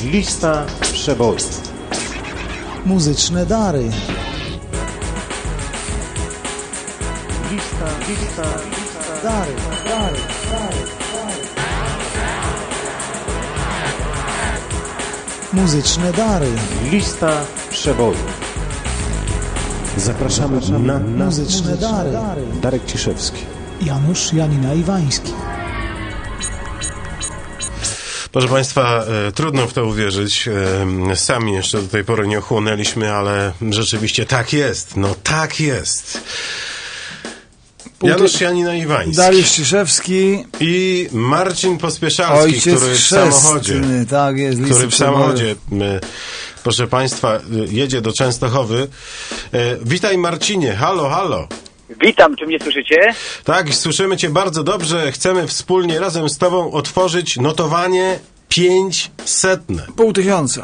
Lista przebojów. Muzyczne dary. Lista Dary. Muzyczne dary. Lista przebojów. Zapraszamy na Muzyczne dary. Darek Ciszewski. Janusz Janina Iwański. Proszę Państwa, trudno w to uwierzyć. Sami jeszcze do tej pory nie ochłonęliśmy, ale rzeczywiście tak jest. No tak jest. Janusz Janina Iwański. Dariusz Ciszewski I Marcin Pospieszalski, który w samochodzie. Tak jest, który w samochodzie, proszę Państwa, jedzie do Częstochowy. Witaj Marcinie, halo, halo. Witam, czy mnie słyszycie? Tak, słyszymy Cię bardzo dobrze. Chcemy wspólnie razem z Tobą otworzyć notowanie 500. 500.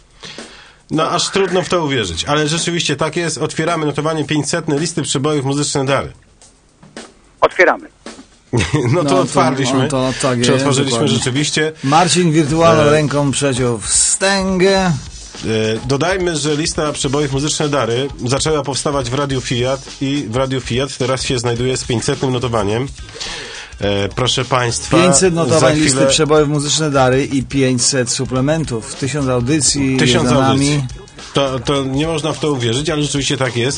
No aż trudno w to uwierzyć, ale rzeczywiście tak jest. Otwieramy notowanie 500 listy przebojów Muzyczne Dary. Otwieramy. No to otwarliśmy. Tak Czy jest, otworzyliśmy dokładnie. rzeczywiście? Marcin wirtualną ręką przeciął wstęgę. Dodajmy, że lista przebojów Muzyczne Dary zaczęła powstawać w Radiu Fiat i w Radiu Fiat teraz się znajduje z 500 notowaniem. Proszę Państwa, 500 notowań chwilę... listy przebojów Muzyczne Dary i 500 suplementów. 1000 audycji. 1000 za nami. audycji. To nie można w to uwierzyć, ale rzeczywiście tak jest.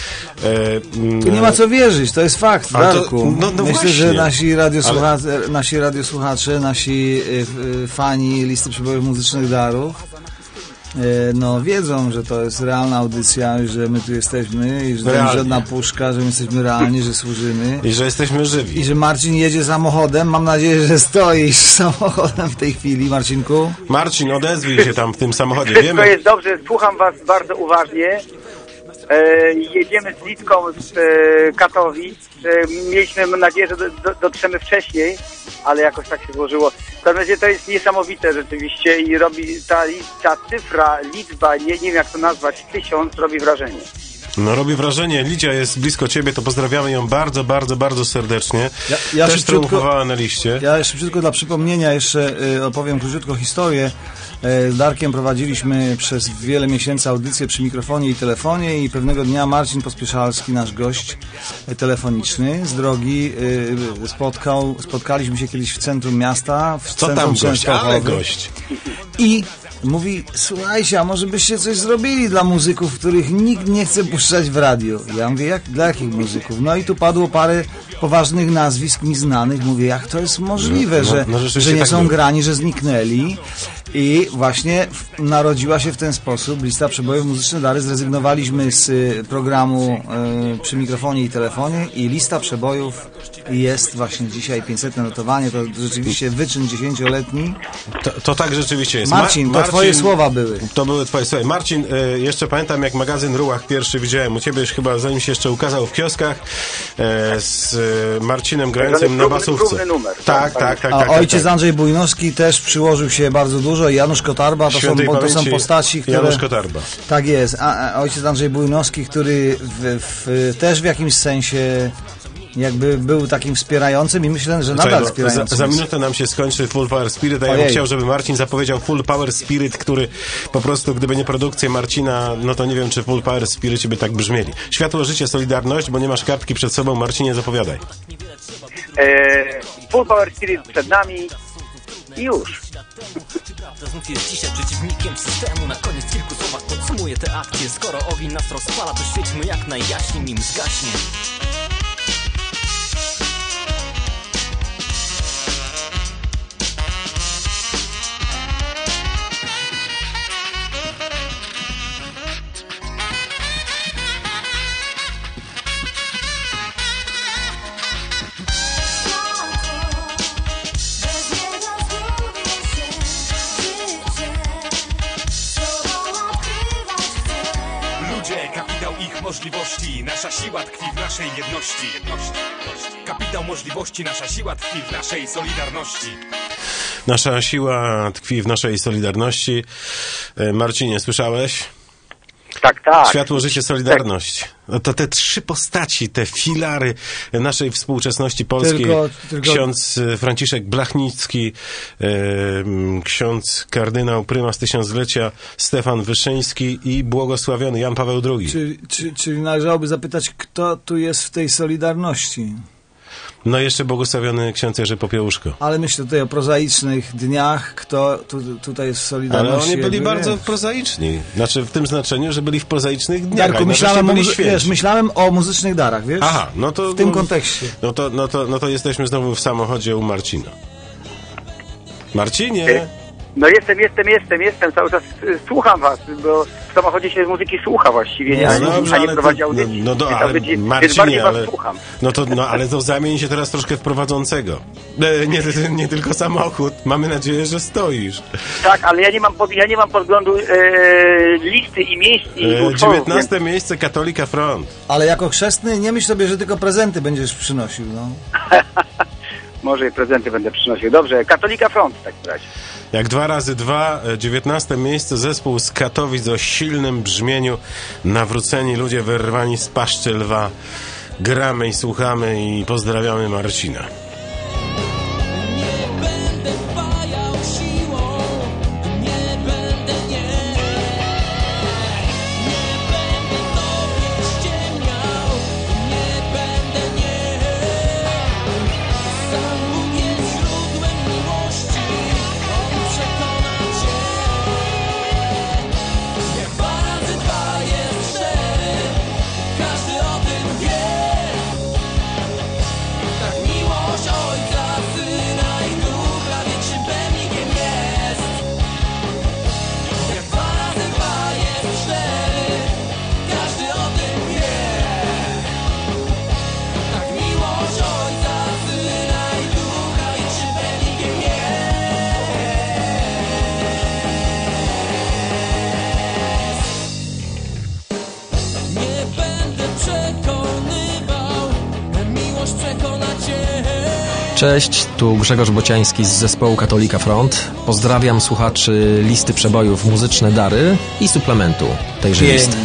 Tu nie ma co wierzyć, to jest fakt, Darku. No Myślę, właśnie. że nasi radiosłuchacze, nasi fani listy przebojów Muzycznych Darów no wiedzą, że to jest realna audycja, że my tu jesteśmy i że to jest żadna puszka, że my jesteśmy realni, że służymy. I że jesteśmy żywi. I że Marcin jedzie samochodem. Mam nadzieję, że stoisz samochodem w tej chwili, Marcinku. Marcin, odezwij się tam w tym samochodzie. Wszystko jest dobrze, słucham Was bardzo uważnie. Jedziemy z Litką z Katowic. Mieliśmy nadzieję, że dotrzemy wcześniej, ale jakoś tak się złożyło. W każdym razie to jest niesamowite rzeczywiście i robi ta cyfra, liczba, nie wiem jak to nazwać, 1000 robi wrażenie. No robi wrażenie. Lidia jest blisko Ciebie, to pozdrawiamy ją bardzo, bardzo, bardzo serdecznie. Ja też triumfowała na liście. Ja szybciutko dla przypomnienia jeszcze opowiem króciutko historię. Z Darkiem prowadziliśmy przez wiele miesięcy audycję przy mikrofonie i telefonie i pewnego dnia Marcin Pospieszalski, nasz gość telefoniczny z drogi, spotkaliśmy się kiedyś w centrum miasta. Co tam gość? Ale gość. I mówi, słuchajcie, a może byście coś zrobili dla muzyków, których nikt nie chce puszczać w radiu? Ja mówię, dla jakich muzyków? No i tu padło parę poważnych nazwisk mi znanych. Mówię, jak to jest możliwe, że nie tak są grani, że zniknęli. I właśnie narodziła się w ten sposób lista przebojów Muzyczne Dary. Zrezygnowaliśmy z programu przy mikrofonie i telefonie i lista przebojów jest właśnie dzisiaj 500 notowanie. To rzeczywiście wyczyn 10-letni. To tak rzeczywiście jest. Marcin, to twoje słowa były. To były twoje słowa. Marcin, jeszcze pamiętam, jak magazyn Ruach pierwszy widziałem u ciebie, już chyba zanim się jeszcze ukazał w kioskach, z Marcinem grającym na basówce. Numer. Tak. Ojciec Andrzej Bujnowski też przyłożył się bardzo dużo. Janusz Kotarba, to są postaci, które... Janusz Kotarba. Tak jest. A ojciec Andrzej Bujnowski, który też w jakimś sensie jakby był takim wspierającym i myślę, że nadal wspierającym. Za minutę nam się skończy Full Power Spirit, a ja bym chciał, żeby Marcin zapowiedział Full Power Spirit, który po prostu, gdyby nie produkcja Marcina, no to nie wiem, czy Full Power Spirit by tak brzmieli. Światło, życie, solidarność, bo nie masz kartki przed sobą. Marcinie, zapowiadaj. Full Power Spirit przed nami i już. Znów jest dzisiaj przeciwnikiem systemu. Na koniec kilku słowach podsumuję te akcje. Skoro ogień nas rozpala, to świećmy jak najjaśniej, nim zgaśnie. Możliwości, nasza siła tkwi w naszej jedności. Kapitał możliwości, nasza siła tkwi w naszej solidarności. Nasza siła tkwi w naszej solidarności. Marcinie, słyszałeś? Tak. Światło, życie, solidarność. No to te 3 postaci, te filary naszej współczesności polskiej. Tylko... Ksiądz Franciszek Blachnicki, ksiądz kardynał prymas tysiąclecia Stefan Wyszyński i błogosławiony Jan Paweł II. Czyli należałoby zapytać, kto tu jest w tej solidarności? No jeszcze błogosławiony ksiądz Jerzy Popiełuszko. Ale myślę tutaj o prozaicznych dniach, kto tutaj jest w solidarności. Ale oni byli bardzo wiesz. prozaiczni. Znaczy w tym znaczeniu, że byli w prozaicznych dniach. Darku, byli myślałem o muzycznych darach, wiesz? Aha, no to... W tym kontekście. No to jesteśmy znowu w samochodzie u Marcina. Marcinie! No jestem, cały czas słucham was, bo w samochodzie się z muzyki słucha właściwie, nie? Dobrze, nie prowadzi audycji. ale więc Marcinie, bardziej was ale... słucham. Ale to zamień się teraz troszkę w prowadzącego. Nie tylko samochód. Mamy nadzieję, że stoisz. Tak, ale ja nie mam podglądu listy i miejsc i utworów, 19 miejsce Katolika Front. Ale jako chrzestny nie myśl sobie, że tylko prezenty będziesz przynosił, no. Może i prezenty będę przynosił. Dobrze, Katolika Front w takim razie. Jak 2 razy 2, 19 miejsce, zespół z Katowic o silnym brzmieniu, nawróceni ludzie wyrwani z paszczy lwa. Gramy i słuchamy i pozdrawiamy Marcina. Cześć, tu Grzegorz Bociański z zespołu Katolika Front. Pozdrawiam słuchaczy listy przebojów Muzyczne Dary i suplementu tejże listy.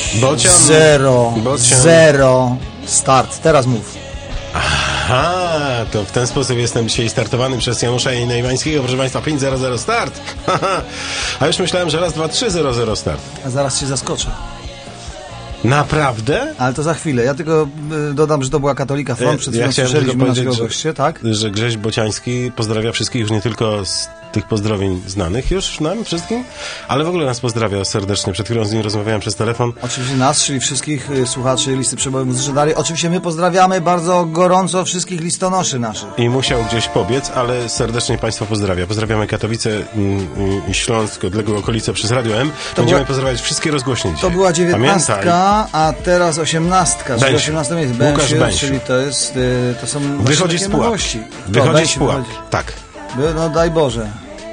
0 start. Teraz mów. Aha, to w ten sposób jestem dzisiaj startowany przez Janusza Iwańskiego. Proszę Państwa, 5-0-0 start. A już myślałem, że raz, 2, 3-0-0 start. A zaraz cię zaskoczę. Naprawdę? Ale to za chwilę. Ja tylko dodam, że to była Katolika Front. Przed chwilą słyszeliśmy naszego gościa, tak? Że Grześ Bociański pozdrawia wszystkich, już nie tylko z tych pozdrowień znanych już nam wszystkim, ale w ogóle nas pozdrawia serdecznie. Przed chwilą z nim rozmawiałem przez telefon. Oczywiście nas, czyli wszystkich słuchaczy listy przebojów Muzyczne Dary. Oczywiście my pozdrawiamy bardzo gorąco wszystkich listonoszy naszych. I musiał gdzieś pobiec, ale serdecznie Państwa pozdrawia. Pozdrawiamy Katowice i Śląsk, odległe okolice przez Radio M. Będziemy pozdrawiać wszystkie rozgłośnie dzisiaj. To była 19, a teraz 18, czyli 18 miejsce. Łukasz Bęsiu. Czyli to są wychodzi z pułap. Wychodzi z pułap. Tak. No daj Boże.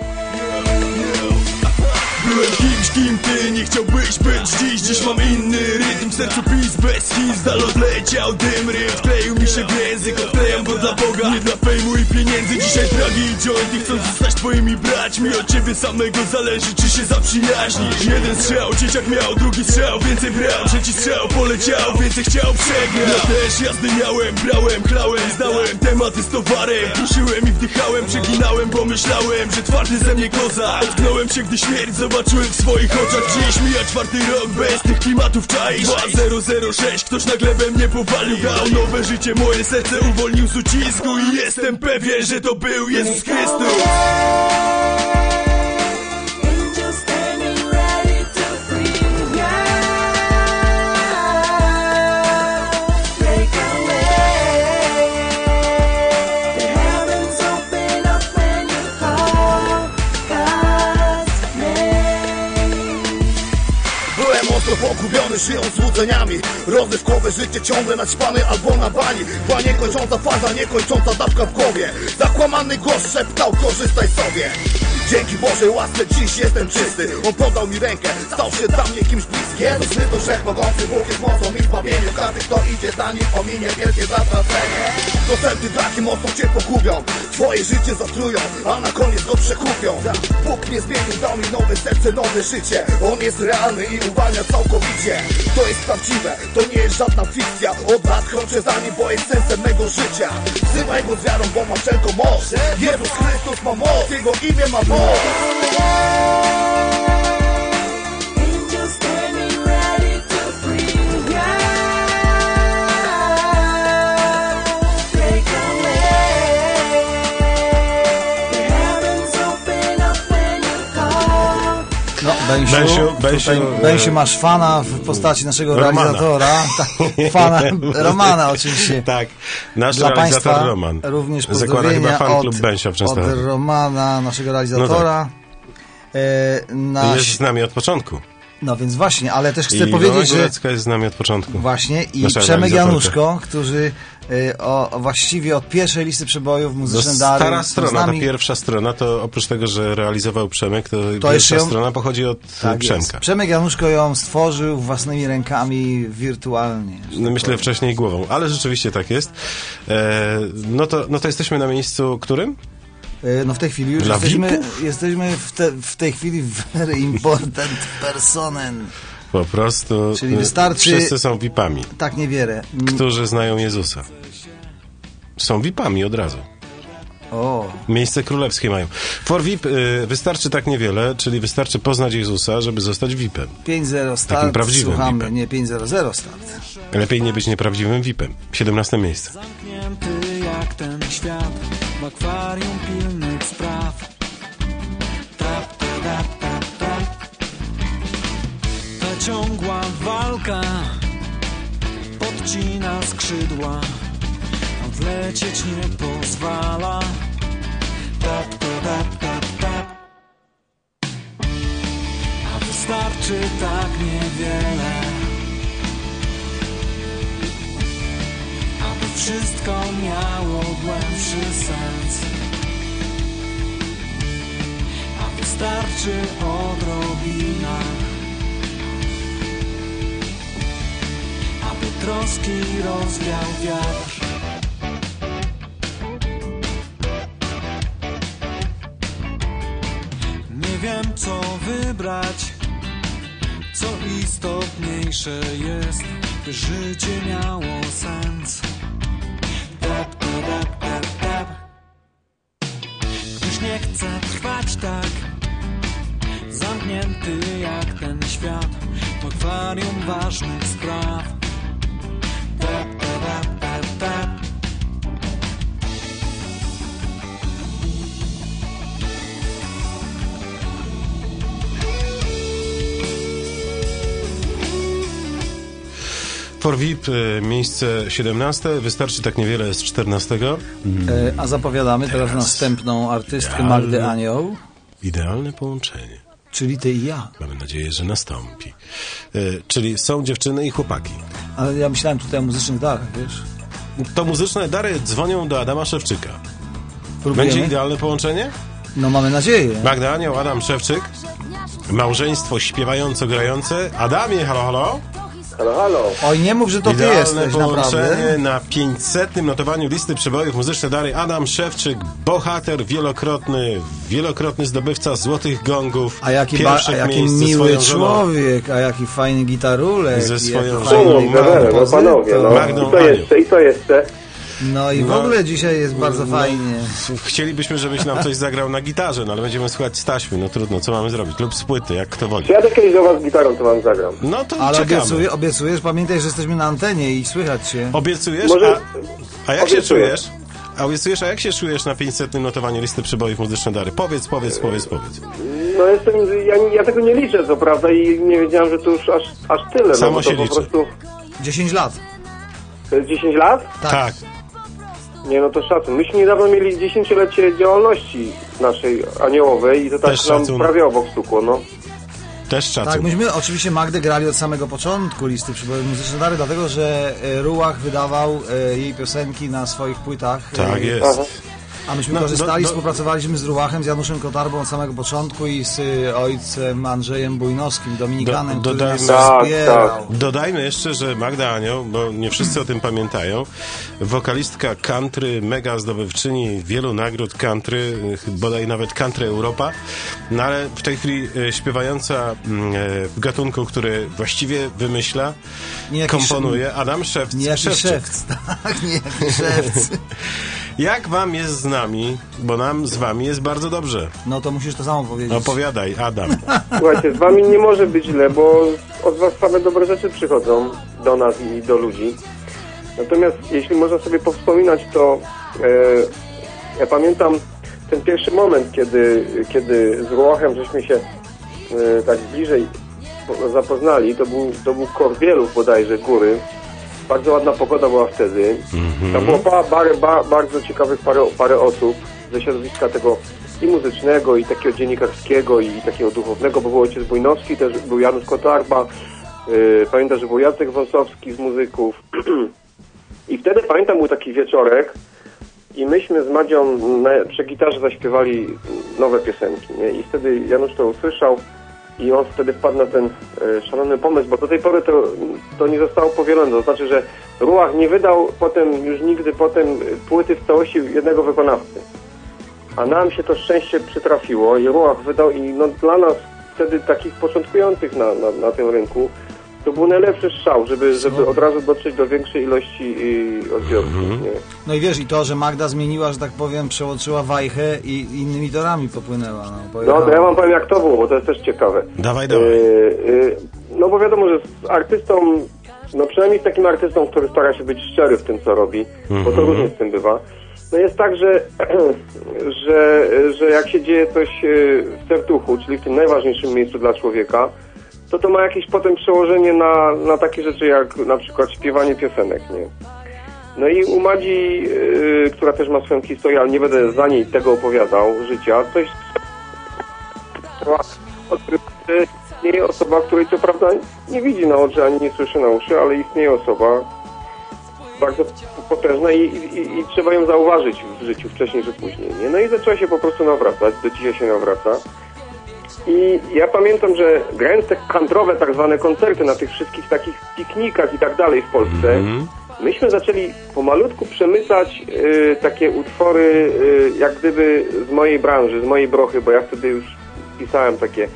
Byłem kimś, kim ty nie chciałbyś być dziś mam inny rytm, w sercu pis bez hit. Zdal odleciał dym, ryb wkleił mi się w język. Odklejam go dla Boga, nie dla fejmu i pieniędzy. Dzisiaj dragi i jointy chcą zostać twoimi braćmi. Od ciebie samego zależy, czy się zaprzyjaźnisz. Jeden strzał, dzieciak miał, drugi strzał, więcej brał. Trzeci strzał, poleciał, więcej chciał, przegrał. Ja też jazdy miałem, brałem, chlałem, znałem tematy z towarem. Kruszyłem i wdychałem, przeginałem, bo myślałem, że twardy ze mnie koza. Otknąłem się, gdy śmierć zobaczyłem w swoich oczach. Dziś mija 4. rok, bez tych klimatów czaisz. 2006, ktoś nagle we mnie powalił. Dał nowe życie, moje serce uwolnił z ucisku. I jestem pewien, że to był Jezus Chrystus. Pogubiony Naćpany żyją złudzeniami, rozrywkowe życie ciągle naćpany albo na bani. Była niekończąca faza, niekończąca dawka w głowie. Zakłamany głos szeptał, korzystaj sobie. Dzięki Bożej łasce dziś jestem czysty. On podał mi rękę, stał się dla mnie kimś bliskim. Jednoczny to wszechmogący Bóg jest mocą i zbawieniem. Każdy kto idzie za nim ominie wielkie zatracenie. Dostępy draki mocno cię pogubią, twoje życie zatrują, a na koniec go przekupią. Bóg mnie zmienił, dał mi nowe serce, nowe życie. On jest realny i uwalnia całkowicie. To jest prawdziwe, to nie jest żadna fikcja. Od lat kroczę za nim, bo jest sensem mego życia. Wzywaj go z wiarą, bo ma wszelką moc. Jezus Chrystus ma moc, Jego imię ma moc. Bensiu, masz fana w postaci naszego realizatora. Fana Romana oczywiście. Tak, nasz dla realizator Państwa Roman. również Zakłada chyba fan klub Bensia w od Częstochowie. Romana, naszego realizatora. No tak. Jest z nami od początku. No więc właśnie, ale też chcę powiedzieć, że Górecka jest z nami od początku. Właśnie i Przemek Januszko, którzy właściwie od pierwszej listy przebojów Muzyczne Dary. Stara strona, ta pierwsza strona, to oprócz tego, że realizował Przemek, to pierwsza strona pochodzi od Przemka. Jest. Przemek Januszko ją stworzył własnymi rękami wirtualnie. No, myślę wcześniej głową, ale rzeczywiście tak jest. No to jesteśmy na miejscu którym? No w tej chwili już jesteśmy w tej chwili very important personen. Po prostu czyli wystarczy, wszyscy są VIP-ami. Tak niewiele. Którzy znają Jezusa. Są VIP-ami od razu. O. Miejsce królewskie mają. For VIP wystarczy tak niewiele, czyli wystarczy poznać Jezusa, żeby zostać VIP-em. 5-0 start, takim prawdziwym słuchamy, VIP-em. nie 5-0 start. Lepiej nie być nieprawdziwym VIP-em. 17 miejsce. Zamknięty jak ten świat w akwarium pilnych spraw. Tap, tap, tap, tap. Ta ciągła walka podcina skrzydła, a wlecieć nie pozwala. Tap, tap, tap, tap. A wystarczy tak niewiele, aby wszystko miało głębszy sens. A wystarczy odrobina, aby troski rozwiał wiatr. Nie wiem co wybrać, co istotniejsze jest, by życie miało sens. Tap, tap, tap, tap. Już nie chcę trwać tak, zamknięty jak ten świat w akwarium ważnych spraw. Tap, tap, tap, tap. For VIP miejsce 17, wystarczy tak niewiele z 14. A zapowiadamy teraz następną artystkę Magdę Anioł. Idealne połączenie. Czyli ty i ja. Mamy nadzieję, że nastąpi. Czyli są dziewczyny i chłopaki. Ale ja myślałem tutaj o muzycznych darach, wiesz? To muzyczne dary dzwonią do Adama Szewczyka. Próbujemy? Będzie idealne połączenie? No mamy nadzieję. Magda Anioł, Adam Szewczyk. Małżeństwo śpiewająco-grające. Adamie, halo, halo? Halo, halo. Oj, nie mów, że to ty jesteś, naprawdę. Połączenie na 500. notowaniu listy przebojów Muzyczne Dary. Adam Szewczyk, bohater wielokrotny zdobywca złotych gongów. A jaki miły człowiek, a jaki fajny gitarulek. Ze swoją żoną. No panowie, no. Magdą I co jeszcze? No i w ogóle dzisiaj jest bardzo fajnie. Chcielibyśmy, żebyś nam coś zagrał na gitarze, no ale będziemy słuchać z taśmy, no trudno, co mamy zrobić? Lub z płyty, jak kto woli. Czy ja kiedyś do was z gitarą, to wam zagram. No to ale czekamy. obiecujesz, pamiętaj, że jesteśmy na antenie i słychać się. Obiecujesz? Może... A jak się czujesz? A jak się czujesz na 500. notowaniu listy przebojów Muzyczne Dary? Powiedz. No ja tego nie liczę, co prawda, i nie wiedziałem, że to już aż tyle. Samo no, się to liczy. Po prostu... 10 lat. 10 lat? Tak. Nie, no to szacun. Myśmy niedawno mieli 10-lecie działalności naszej aniołowej i to tak nam prawie obok stukło, no. Też szacun. Tak, myśmy oczywiście Magdę grali od samego początku listy przebojów muzyczne dary, dlatego że Ruach wydawał jej piosenki na swoich płytach. Tak jest. A myśmy korzystali, współpracowaliśmy z Ruachem, z Januszem Kotarbą od samego początku i z ojcem Andrzejem Bujnowskim, Dominikanem, który nas wspierał. Dodajmy jeszcze, że Magda Anioł, bo nie wszyscy o tym pamiętają, wokalistka country, mega zdobywczyni wielu nagród country, bodaj nawet Country Europa, no ale w tej chwili śpiewająca w gatunku, który właściwie wymyśla, komponuje, Adam Szewc. Szewc, tak, niejaki Szewc. Jak wam jest z nami? Bo nam z wami jest bardzo dobrze. No to musisz to samo powiedzieć. Opowiadaj, Adam. Słuchajcie, z wami nie może być źle, bo od was same dobre rzeczy przychodzą do nas i do ludzi. Natomiast jeśli można sobie powspominać, to ja pamiętam ten pierwszy moment, kiedy z Ruachem żeśmy się tak bliżej zapoznali. To był Korbielów bodajże, góry. Bardzo ładna pogoda była wtedy. Tam było bardzo ciekawych parę osób ze środowiska tego i muzycznego, i takiego dziennikarskiego, i takiego duchownego, bo był ojciec Bujnowski, też był Janusz Kotarba, pamiętam, że był Jacek Wąsowski z muzyków. I wtedy, pamiętam, był taki wieczorek i myśmy z Madzią przy gitarze zaśpiewali nowe piosenki, nie? I wtedy Janusz to usłyszał i on wtedy wpadł na ten szalony pomysł, bo do tej pory to nie zostało powielone. To znaczy, że Ruach nie wydał już nigdy płyty w całości jednego wykonawcy. A nam się to szczęście przytrafiło i Ruach wydał i dla nas wtedy takich początkujących na tym rynku to był najlepszy strzał, żeby od razu dotrzeć do większej ilości odbiorców. Nie? No i wiesz, i to, że Magda zmieniła, że tak powiem, przełączyła wajchę i innymi torami popłynęła. No to ja wam powiem, jak to było, bo to jest też ciekawe. Dawaj. No bo wiadomo, że z artystą, no przynajmniej z takim artystą, który stara się być szczery w tym, co robi, bo to różnie z tym bywa. No jest tak, że jak się dzieje coś w serduchu, czyli w tym najważniejszym miejscu dla człowieka, to ma jakieś potem przełożenie na takie rzeczy jak na przykład śpiewanie piosenek, nie? No i u Madzi, która też ma swoją historię, ale nie będę za niej tego opowiadał, życia, coś istnieje osoba, której co prawda nie widzi na oczy, ani nie słyszy na uszy, ale istnieje osoba bardzo potężna i trzeba ją zauważyć w życiu wcześniej czy później, nie? No i zaczęła się po prostu nawracać, do dzisiaj się nawraca. I ja pamiętam, że grając te country'owe tak zwane koncerty na tych wszystkich takich piknikach i tak dalej w Polsce, myśmy zaczęli pomalutku przemycać takie utwory jak gdyby z mojej branży, z mojej brochy, bo ja wtedy już pisałem takie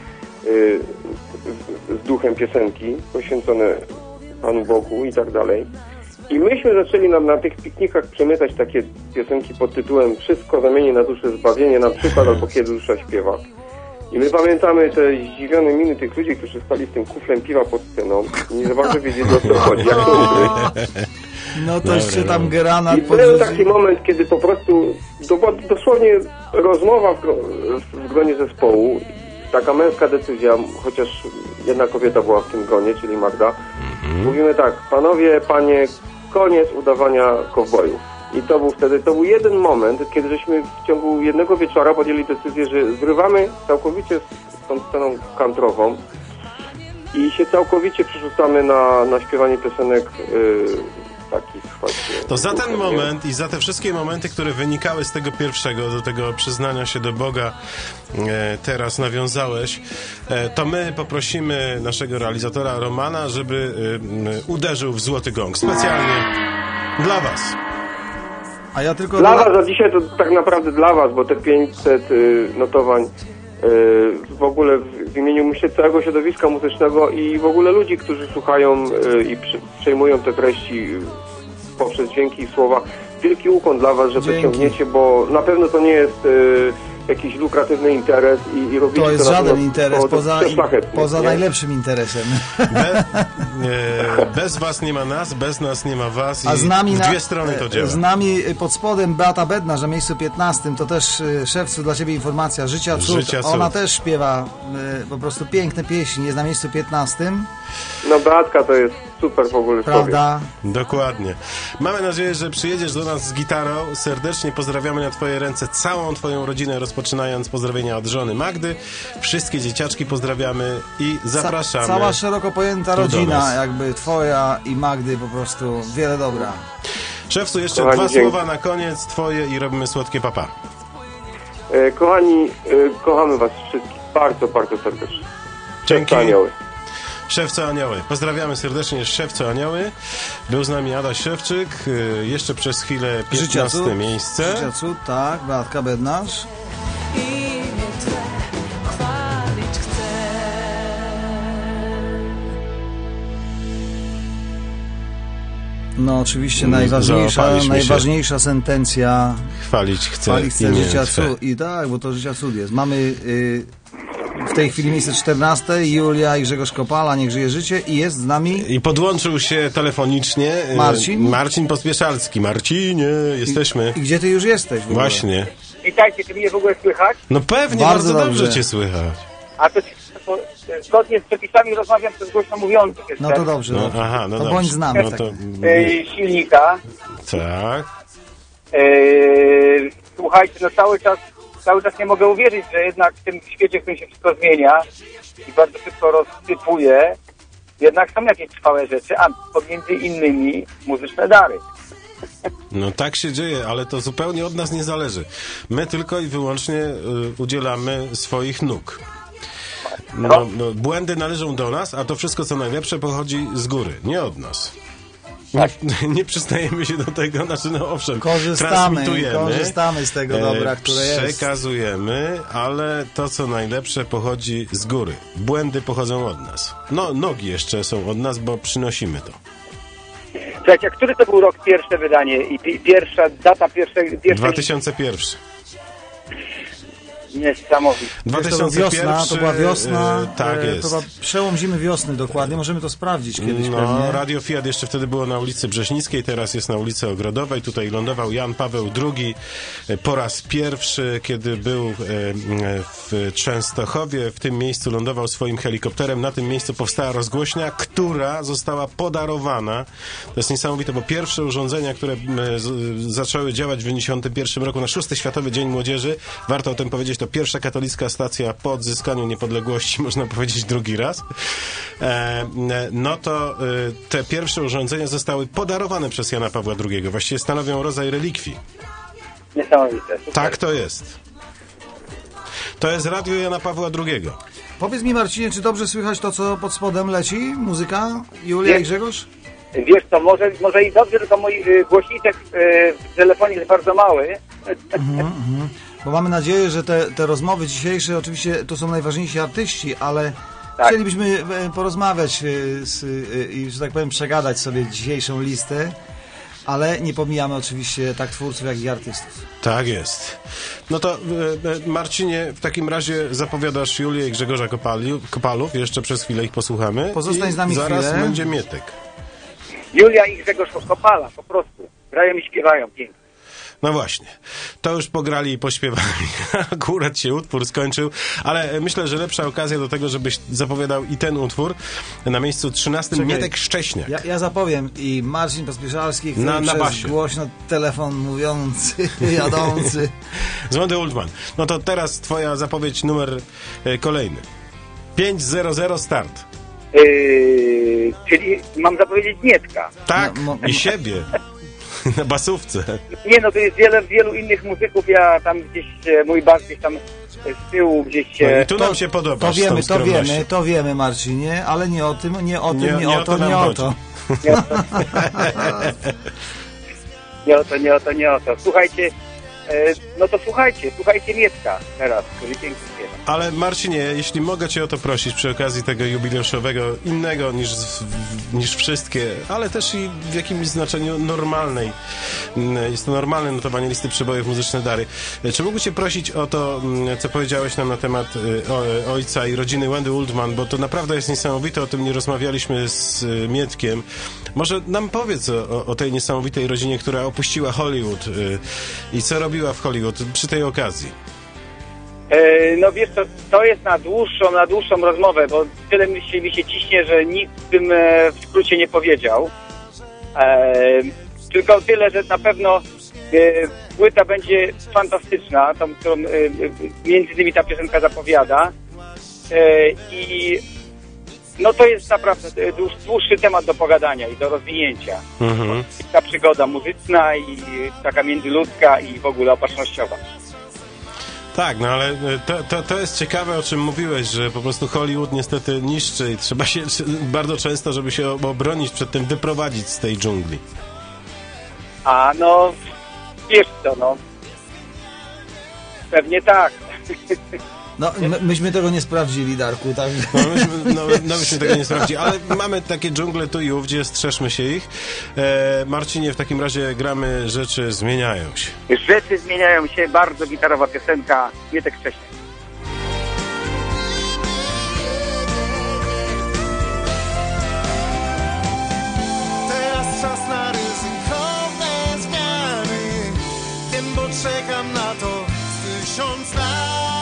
z duchem piosenki poświęcone Panu Bogu i tak dalej. I myśmy zaczęli na tych piknikach przemycać takie piosenki pod tytułem Wszystko zamieni na duszę zbawienie na przykład, albo Kiedy dusza śpiewa. I my pamiętamy te zdziwione miny tych ludzi, którzy stali z tym kuflem piwa pod sceną i nie za bardzo wiedzieli, o co chodzi, jak to ukryć. No to jeszcze tam granat. I był taki moment, kiedy po prostu dosłownie rozmowa w gronie zespołu, taka męska decyzja, chociaż jedna kobieta była w tym gronie, czyli Magda. Mówimy tak, panowie, panie, koniec udawania kowbojów. I to był jeden moment, kiedy żeśmy w ciągu jednego wieczora podjęli decyzję, że zrywamy całkowicie z tą sceną country'ową i się całkowicie przerzucamy na śpiewanie piosenek takich właśnie. To za ten moment i za te wszystkie momenty, które wynikały z tego pierwszego, do tego przyznania się do Boga, teraz nawiązałeś, to my poprosimy naszego realizatora Romana, żeby uderzył w złoty gong. Specjalnie dla was. A ja tylko dla was, a dzisiaj to tak naprawdę dla was, bo te 500 notowań w ogóle w imieniu, myślę, całego środowiska muzycznego i w ogóle ludzi, którzy słuchają i przejmują te treści poprzez dźwięki i słowa. Wielki ukłon dla was, że wyciągniecie, bo na pewno to nie jest jakiś lukratywny interes i robicie to jest żaden interes, poza nie? najlepszym interesem. Bez was nie ma nas, bez nas nie ma was. A z nami w dwie strony to działa. Z nami pod spodem Beata Bednarz na miejscu 15, to też Szewcu dla ciebie informacja, Życia cud. Ona też śpiewa po prostu piękne pieśni, jest na miejscu 15. No Beatka to jest super w ogóle Prawda? Dokładnie. Mamy nadzieję, że przyjedziesz do nas z gitarą. Serdecznie pozdrawiamy na twoje ręce całą twoją rodzinę, rozpoczynając pozdrowienia od żony Magdy. Wszystkie dzieciaczki pozdrawiamy i zapraszamy. Cała szeroko pojęta tu do rodzina, nas. jakby twoja i Magdy, po prostu wiele dobra. Szewcu, jeszcze Kochani, dwa dzięki. słowa na koniec twoje i robimy słodkie papa. Kochani, kochamy was wszystkich bardzo, bardzo serdecznie. Dzięki. Anioły. Szewco Anioły. Pozdrawiamy serdecznie Szewco Anioły. Był z nami Adaś Szewczyk. Jeszcze przez chwilę 15 miejsce. Życia cud, tak, Beatka Bednarz. Imię Twe chwalić chcę. No oczywiście Załapaliśmy się. najważniejsza sentencja. Chwalić chcę Chwalić chcę imię życia Twe. cud. I tak, bo to życia cud jest. Mamy w tej chwili miejsce 14, Julia i Grzegorz Kopala, niech żyje życie, i jest z nami... I podłączył się telefonicznie Marcin Pospieszalski. Marcinie, jesteśmy. I gdzie ty już jesteś w ogóle? Właśnie. Witajcie, czy mnie w ogóle słychać? No pewnie, Bardzo bardzo dobrze dobrze cię słychać. A to zgodnie z przepisami rozmawiam przez głośno mówiących. No to dobrze, No, dobrze. aha, no to dobrze. bądź z nami. No tak. to, Silnika. tak. Słuchajcie, no cały czas nie mogę uwierzyć, że jednak w tym świecie, w którym się wszystko zmienia i bardzo szybko rozsypuje, jednak są jakieś trwałe rzeczy, a pomiędzy innymi muzyczne dary. No tak się dzieje, ale to zupełnie od nas nie zależy. My tylko i wyłącznie udzielamy swoich nóg. No, błędy należą do nas, a to wszystko, co najlepsze, pochodzi z góry, nie od nas. Nie przystajemy się do tego, znaczy no owszem, korzystamy z tego dobra, które jest. Przekazujemy, ale to, co najlepsze, pochodzi z góry. Błędy pochodzą od nas. No, nogi jeszcze są od nas, bo przynosimy to. Słuchajcie, a który to był rok, pierwsze wydanie i pierwsza data pierwszej... 2001. Niesamowite. 2001, to była wiosna. Tak jest. To była przełom zimy, wiosny dokładnie. Możemy to sprawdzić kiedyś pewnie. Radio Fiat jeszcze wtedy było na ulicy Brzeźnickiej, teraz jest na ulicy Ogrodowej. Tutaj lądował Jan Paweł II po raz pierwszy, kiedy był w Częstochowie. W tym miejscu lądował swoim helikopterem. Na tym miejscu powstała rozgłośnia, która została podarowana. To jest niesamowite, bo pierwsze urządzenia, które zaczęły działać w 1991 roku na 6. Światowy Dzień Młodzieży, warto o tym powiedzieć, to pierwsza katolicka stacja po odzyskaniu niepodległości, można powiedzieć drugi raz, no to te pierwsze urządzenia zostały podarowane przez Jana Pawła II. Właściwie stanowią rodzaj relikwii. Niesamowite. Super. Tak to jest. To jest radio Jana Pawła II. Powiedz mi, Marcinie, czy dobrze słychać to, co pod spodem leci? Muzyka? Julia i Grzegorz? Wiesz co, może i dobrze, tylko mój głośniczek w telefonie jest bardzo mały. Bo mamy nadzieję, że te rozmowy dzisiejsze, oczywiście to są najważniejsi artyści, ale chcielibyśmy porozmawiać i, że tak powiem, przegadać sobie dzisiejszą listę, ale nie pomijamy oczywiście tak twórców, jak i artystów. Tak jest. No to Marcinie, w takim razie zapowiadasz Julię i Grzegorza Kopalów, jeszcze przez chwilę ich posłuchamy. Pozostań z nami zaraz chwilę. Będzie Mietek. Julia i Grzegorz Kopala, po prostu. Grają i śpiewają pięknie. No właśnie, to już pograli i pośpiewali. Akurat się utwór skończył, ale myślę, że lepsza okazja do tego, żebyś zapowiadał i ten utwór. Na miejscu 13 Mietek Szcześniak. Ja zapowiem i Marcin Pospieszalski, który na przez basie. głośno telefon mówiący, jadący. Z Wody Uldman. No to teraz twoja zapowiedź numer kolejny. 5:00 start. Czyli mam zapowiedzieć Mietka. Tak, i siebie. Na basówce. Nie, no to jest wielu innych muzyków. Ja tam gdzieś, mój bas gdzieś tam z tyłu gdzieś... No i tu nam się podoba. To wiemy, Marcinie, ale nie o tym, nie o to. Nie o to. Słuchajcie, no to słuchajcie Mietka teraz, który pięknie śpiewa. Ale Marcinie, jeśli mogę cię o to prosić przy okazji tego jubileuszowego, innego niż wszystkie, ale też i w jakimś znaczeniu normalnej. Jest to normalne notowanie listy przebojów Muzyczne Dary. Czy mógłbym cię prosić o to, co powiedziałeś nam na temat ojca i rodziny Wendy Uldman, bo to naprawdę jest niesamowite, o tym nie rozmawialiśmy z Mietkiem. Może nam powiedz o tej niesamowitej rodzinie, która opuściła Hollywood i co robiła w Hollywood przy tej okazji. No wiesz, to jest na dłuższą rozmowę, bo tyle mi się ciśnie, że nikt bym w skrócie nie powiedział. Tylko tyle, że na pewno płyta będzie fantastyczna, tą, którą między innymi ta piosenka zapowiada. I no to jest naprawdę dłuższy temat do pogadania i do rozwinięcia. Ta przygoda muzyczna i taka międzyludzka i w ogóle opatrznościowa. Tak, no ale to jest ciekawe, o czym mówiłeś, że po prostu Hollywood niestety niszczy i trzeba się bardzo często, żeby się obronić przed tym, wyprowadzić z tej dżungli. A no, wiesz co, no. Pewnie tak. No, myśmy tego nie sprawdzili, Darku, tak? Myśmy tego nie sprawdzili, ale mamy takie dżungle tu i ówdzie, strzeżmy się ich. Marcinie, w takim razie gramy Rzeczy zmieniają się. Rzeczy zmieniają się, bardzo gitarowa piosenka, Mietek Wcześniej. Teraz czas na ryzykowne zmiany, wiem, bo czekam na to 1000 lat.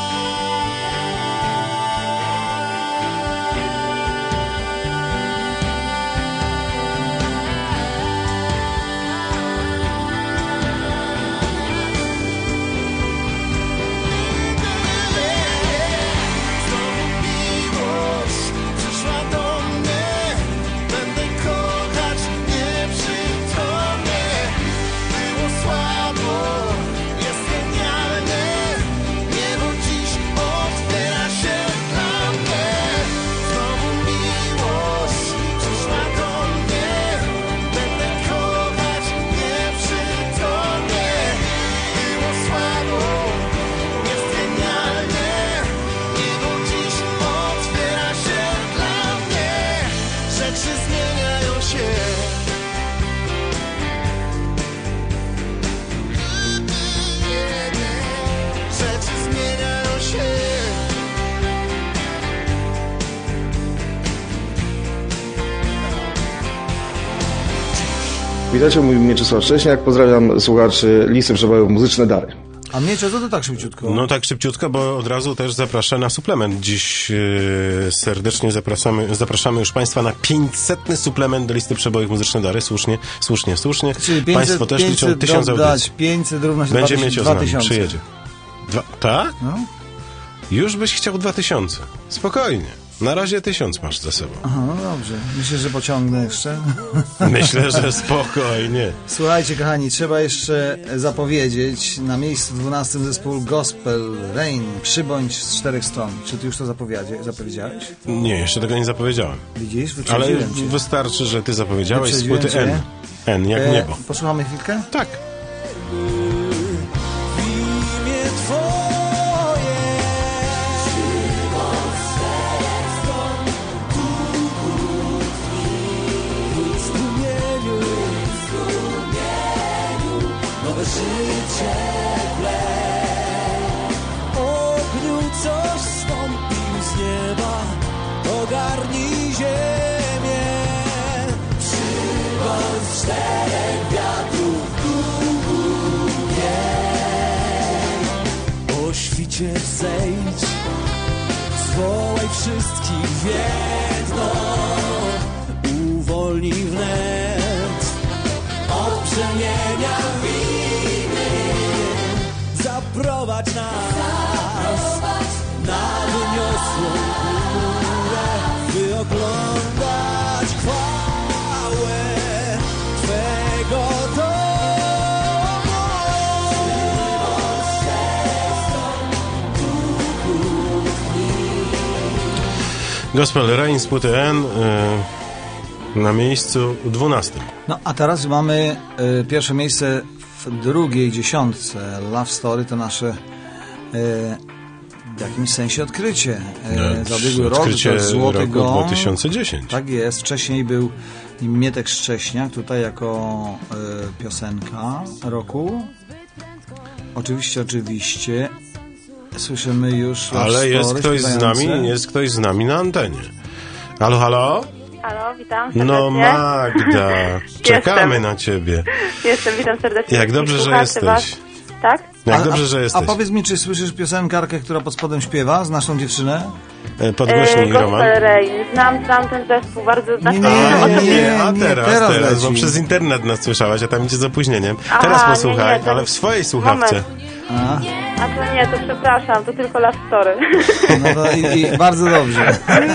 Witajcie, mój Mieczysław Szcześniak, pozdrawiam słuchaczy Listy Przebojów Muzyczne Dary. A Miecio, co to tak szybciutko? No tak szybciutko, bo od razu też zapraszam na suplement. Dziś serdecznie zapraszamy już Państwa na 500 suplement do Listy Przebojów Muzyczne Dary. Słusznie. Czyli 500, Państwo też liczą 1000 audycji. 500 równa się będzie mieć 2000. Przyjedzie. Tak? No. Już byś chciał 2000. Spokojnie. Na razie 1000 masz za sobą. Aha, no dobrze. Myślisz, że pociągnę jeszcze? Myślę, że spokojnie. Słuchajcie, kochani, trzeba jeszcze zapowiedzieć. Na miejscu 12 zespół Gospel Rain. Przybądź z 4 stron. Czy ty już to zapowiedziałeś? Nie, jeszcze tego nie zapowiedziałem. Widzisz? Ale cię. wystarczy, że ty zapowiedziałeś z płyty N. N jak niebo. Posłuchamy chwilkę? Tak. Życie ogniu coś zstąpił z nieba, ogarnij ziemię. Przybądź z 4 wiatrów jej. O świcie zejdź, zwołaj wszystkich w jedno, uwolnij wnet od przemienia winy. Zaprowadź nas na wyniosłą górę, by oglądać chwałę Twego domu. Gospel Rain z płyty N na miejscu 12. No a teraz mamy pierwsze miejsce w drugiej dziesiątce. Love Story to nasze w jakimś sensie odkrycie. Za ubiegły rok Odkrycie Złoty roku Gong. 2010. Tak jest. Wcześniej był Mietek Szcześniak, tutaj jako piosenka roku. Oczywiście słyszymy już Love Ale Story jest ktoś z nami na antenie. Halo, halo? Halo, witam serdecznie. No Magda, czekamy na ciebie. Jestem, witam serdecznie. Jak dobrze, że jesteś. Tak? Jak dobrze, że jesteś. A powiedz mi, czy słyszysz piosenkarkę, która pod spodem śpiewa? Znasz tą dziewczynę? Podgłośnij, Roman. Gospel Rain. Znam ten zespół bardzo... Teraz, bo przez internet nas słyszałaś, a tam idzie z opóźnieniem. Teraz posłuchaj, ale w swojej słuchawce. A to nie, to przepraszam, to tylko Love Story. No to i bardzo dobrze.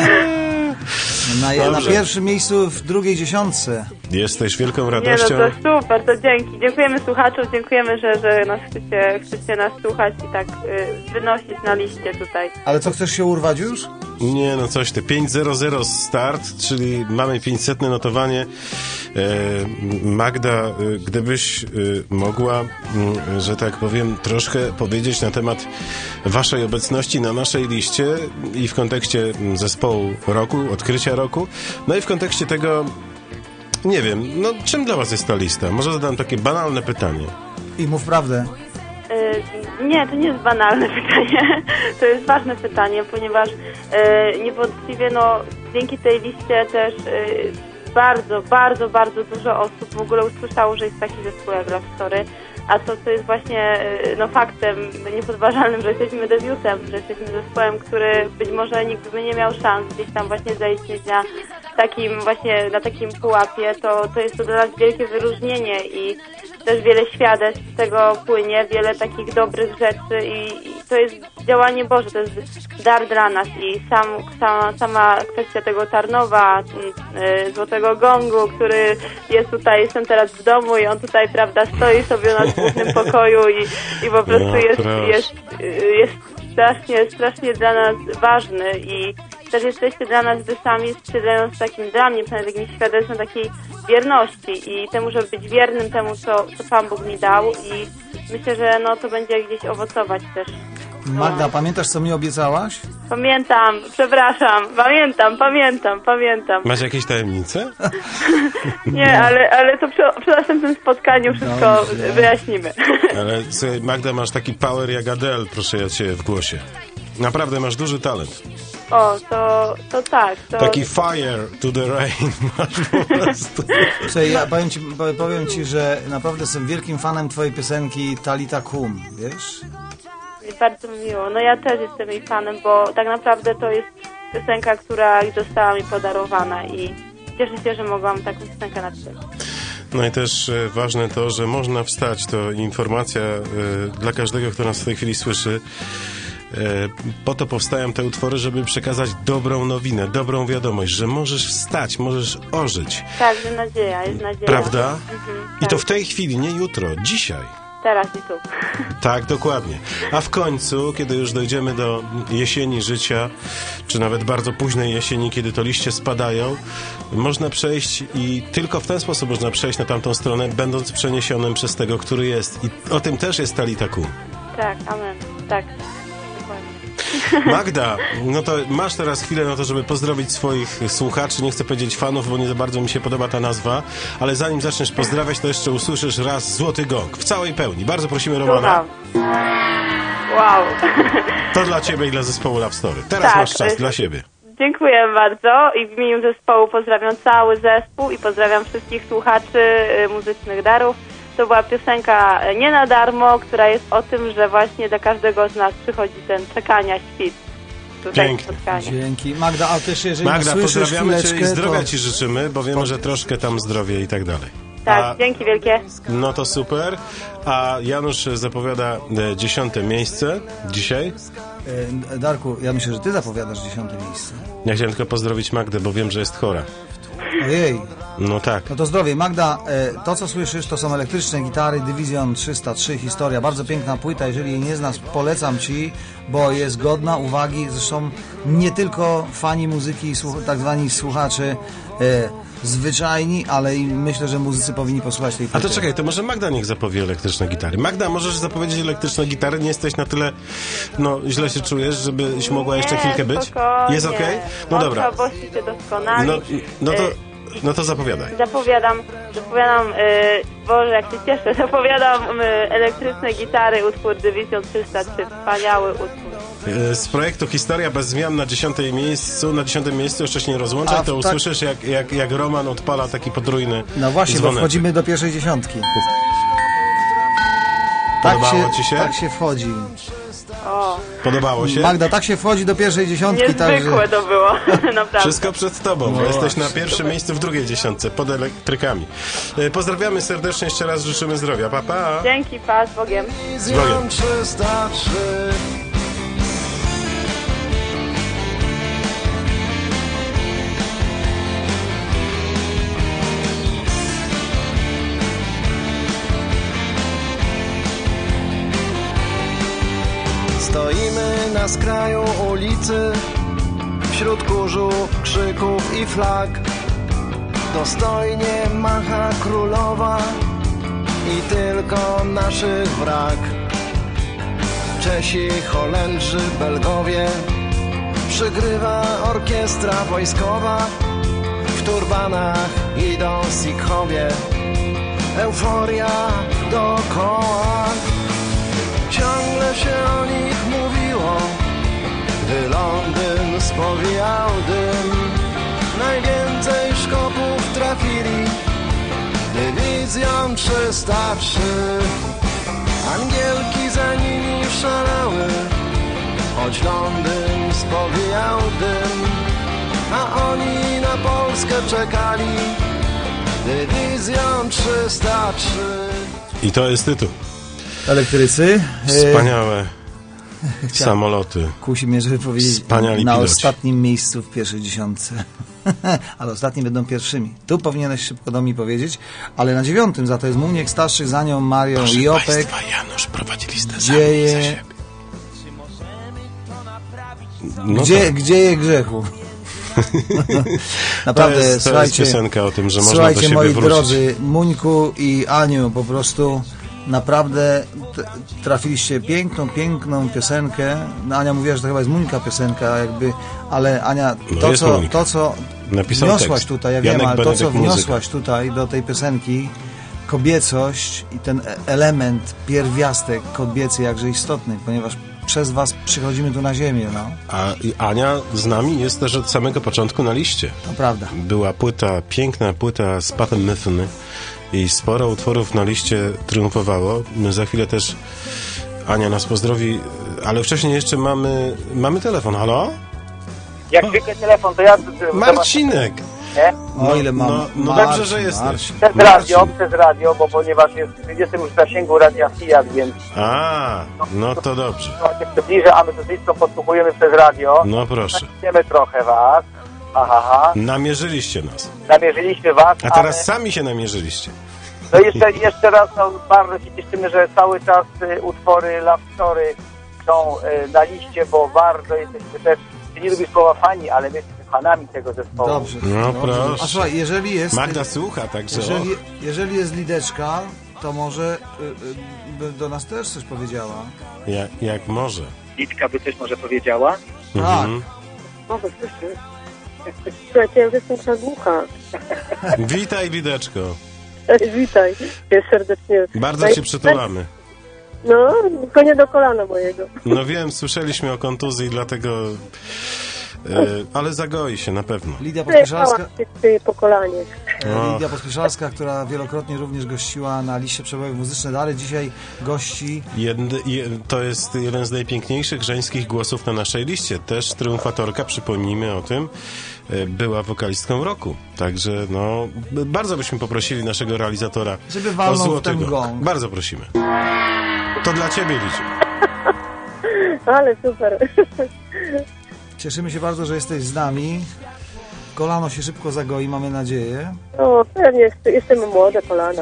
Na pierwszym miejscu w drugiej dziesiątce. Jesteś wielką radością. Nie, no to super, to dzięki. Dziękujemy słuchaczom, dziękujemy, że nas chcecie nas słuchać i tak wynosić na liście tutaj. Ale co, chcesz się urwać już? Nie, no coś ty. 5:00 start, czyli mamy 500 notowanie. Magda, gdybyś mogła, że tak powiem, troszkę powiedzieć na temat waszej obecności na naszej liście i w kontekście zespołu roku, odkrycia roku, no i w kontekście tego, nie wiem, no czym dla was jest ta lista? Może zadam takie banalne pytanie. I mów prawdę. Nie, to nie jest banalne pytanie. To jest ważne pytanie, ponieważ niewątpliwie dzięki tej liście też bardzo dużo osób w ogóle usłyszało, że jest taki zespół jak Love Story. A to, co jest właśnie faktem niepodważalnym, że jesteśmy debiutem, że jesteśmy zespołem, który być może nigdy by nie miał szans gdzieś tam właśnie zaistnieć na takim pułapie, to jest to dla nas wielkie wyróżnienie i też wiele świadectw z tego płynie, wiele takich dobrych rzeczy i to jest działanie Boże, to jest dar dla nas i sama kwestia tego Tarnowa, Złotego Gongu, który jest tutaj, jestem teraz w domu i on tutaj, prawda, stoi sobie na głównym pokoju i po prostu jest strasznie dla nas ważny i też jesteście dla nas wy sami, jesteście dla mnie przynajmniej takim świadectwem takiej wierności i temu, żeby być wiernym temu, co Pan Bóg mi dał i myślę, że to będzie gdzieś owocować też. Magda, pamiętasz, co mi obiecałaś? Pamiętam, przepraszam, pamiętam. Masz jakieś tajemnice? Nie, ale to przy następnym spotkaniu wszystko wyjaśnimy. Ale słuchaj, Magda, masz taki power jak Adele, proszę ja cię, w głosie. Naprawdę masz duży talent. O, to tak. Taki fire to the rain masz po prostu. Słuchaj, ja powiem ci, że naprawdę jestem wielkim fanem twojej piosenki Talita Kum, wiesz? Bardzo miło. Ja też jestem jej fanem, bo tak naprawdę to jest piosenka, która została mi podarowana i cieszę się, że mogłam taką piosenkę napisać. No i też ważne to, że można wstać, to informacja dla każdego, kto nas w tej chwili słyszy. Po to powstają te utwory, żeby przekazać dobrą nowinę, dobrą wiadomość, że możesz wstać, możesz ożyć. Tak, jest nadzieja. Prawda? I to w tej chwili, nie jutro, dzisiaj. Teraz i tu. Tak, dokładnie. A w końcu, kiedy już dojdziemy do jesieni życia, czy nawet bardzo późnej jesieni, kiedy to liście spadają, można przejść i tylko w ten sposób można przejść na tamtą stronę, będąc przeniesionym przez tego, który jest. I o tym też jest Talita Kum. Tak, amen. Tak. Magda, to masz teraz chwilę na to, żeby pozdrowić swoich słuchaczy, nie chcę powiedzieć fanów, bo nie za bardzo mi się podoba ta nazwa, ale zanim zaczniesz pozdrawiać, to jeszcze usłyszysz raz Złoty Gong w całej pełni. Bardzo prosimy Romana. Wow. To dla ciebie i dla zespołu Love Story. Teraz masz czas dla siebie. Dziękuję bardzo i w imieniu zespołu pozdrawiam cały zespół i pozdrawiam wszystkich słuchaczy muzycznych darów. To była piosenka Nie na darmo, która jest o tym, że właśnie dla każdego z nas przychodzi ten czekania świt. Dzięki. Magda, a też jeżeli Magda, pozdrawiamy cię i zdrowia to... ci życzymy, bo wiemy, że troszkę tam zdrowie i tak dalej. Tak, dzięki wielkie. No to super. A Janusz zapowiada 10. miejsce dzisiaj. Darku, ja myślę, że ty zapowiadasz 10. miejsce. Ja chciałem tylko pozdrowić Magdę, bo wiem, że jest chora. Ojej. No tak. No to zdrowie. Magda, to co słyszysz, to są elektryczne gitary Division 303 Historia. Bardzo piękna płyta, jeżeli jej nie znasz, polecam ci, bo jest godna uwagi. Zresztą nie tylko fani muzyki, tak zwani słuchacze zwyczajni, ale i myślę, że muzycy powinni posłuchać tej płyty. A to czekaj, to może Magda niech zapowie elektryczne gitary. Magda, możesz zapowiedzieć elektryczne gitary? Nie jesteś na tyle, źle się czujesz, żebyś mogła jeszcze chwilkę być? Spokojnie. Jest okej? No dobra. Się doskonali. No to zapowiadaj. Zapowiadam, Boże, jak się cieszę, zapowiadam elektryczne gitary, utwór Division 303, wspaniały utwór. Z projektu Historia bez zmian na 10. miejscu, jeszcze się nie rozłączaj, to usłyszysz jak Roman odpala taki potrójny No właśnie, dzwoneczek. bo wchodzimy do pierwszej dziesiątki. Podobało ci się? Tak się wchodzi. O, Podobało się? Magda, tak się wchodzi do pierwszej dziesiątki. niezwykłe to było, naprawdę. Wszystko przed tobą, bo No jesteś na właśnie. pierwszym miejscu w drugiej dziesiątce, pod elektrykami. Pozdrawiamy serdecznie, jeszcze raz życzymy zdrowia. Pa, pa. Dzięki, pa, z Bogiem. Z Bogiem. 303. Stoimy na skraju ulicy, wśród kurzu, krzyków i flag. Dostojnie macha królowa i tylko naszych wrak. Czesi, Holendrzy, Belgowie, przygrywa orkiestra wojskowa. W turbanach idą Sikhowie, euforia dookoła. Ciągle się o nich mówiło, gdy Londyn spowijał dym. Najwięcej szkopów trafili dywizją 303. Angielki za nimi szalały, choć Londyn spowijał dym. A oni na Polskę czekali dywizją 303. I to jest tytuł. Elektrycy. Wspaniałe samoloty. Kusi mnie, żeby powiedzieć Wspaniali na piloci. ostatnim miejscu w pierwszej dziesiątce. Ale ostatni będą pierwszymi. Tu powinieneś szybko do mnie powiedzieć, ale na 9. za to jest Muniek, Starszych, za nią Marią Proszę i Opek. Państwa, Janusz prowadzi listę Dzieje... za siebie. No Gdzie je grzechu? Naprawdę, to jest słuchajcie, piosenka o tym, że można słuchajcie, do siebie moi wrócić. drodzy, Muńku i Aniu, po prostu naprawdę trafiliście piękną piosenkę. No, Ania mówiła, że to chyba jest Muńka piosenka, jakby, ale Ania, No to, jest co, Monika. to co Napisał wniosłaś tekst. tutaj, ja Janek wiem, ale to Benedek, co wniosłaś muzyka. tutaj do tej piosenki, kobiecość i ten element, pierwiastek kobiecy jakże istotny, ponieważ przez was przychodzimy tu na ziemię, no. A Ania z nami jest też od samego początku na liście. To prawda. Była piękna płyta z Patem Metheny i sporo utworów na liście triumfowało. My za chwilę też Ania nas pozdrowi, ale wcześniej jeszcze mamy telefon. Halo? Jak zwykle telefon, to ja... Marcinek! Nie? O ile mam. No dobrze, że jesteś. Przez radio, bo ponieważ jestem już w zasięgu Radia Fiat, więc... No to dobrze. Bliżej, a my to z listą podsłuchujemy przez radio. No proszę. Wiemy trochę was. Namierzyliście nas. Namierzyliśmy was, A teraz sami się namierzyliście. No jeszcze raz, bardzo się cieszymy, że cały czas utwory Love Story są na liście, bo bardzo jesteśmy też, nie lubię słowa fani, ale my jesteśmy fanami tego zespołu. Dobrze. No proszę. A słuchaj, jeżeli jest... Magda słucha, także... Jeżeli jest Lideczka, to może by do nas też coś powiedziała. Jak może. Lidka by też może powiedziała? Tak. O, słyszę. Słuchajcie, ja już jestem przegłucha. Witaj, Lideczko. Witaj, serdecznie. Bardzo cię przytulamy. No, tylko nie do kolana mojego. No wiem, słyszeliśmy o kontuzji, dlatego... ale zagoi się na pewno. Lidia Pospieszalska, po kolanie. Lidia Pospieszalska, która wielokrotnie również gościła na liście przebojów Muzyczne Dary, dzisiaj gości... To jest jeden z najpiękniejszych żeńskich głosów na naszej liście. Też triumfatorka, przypomnijmy o tym, była wokalistką roku. Także no, bardzo byśmy poprosili naszego realizatora żeby o walnął w ten złotego. gong. Bardzo prosimy. To dla ciebie, Lidziu. Ale super. Cieszymy się bardzo, że jesteś z nami. Kolano się szybko zagoi, mamy nadzieję. O, pewnie, jestem młode kolana.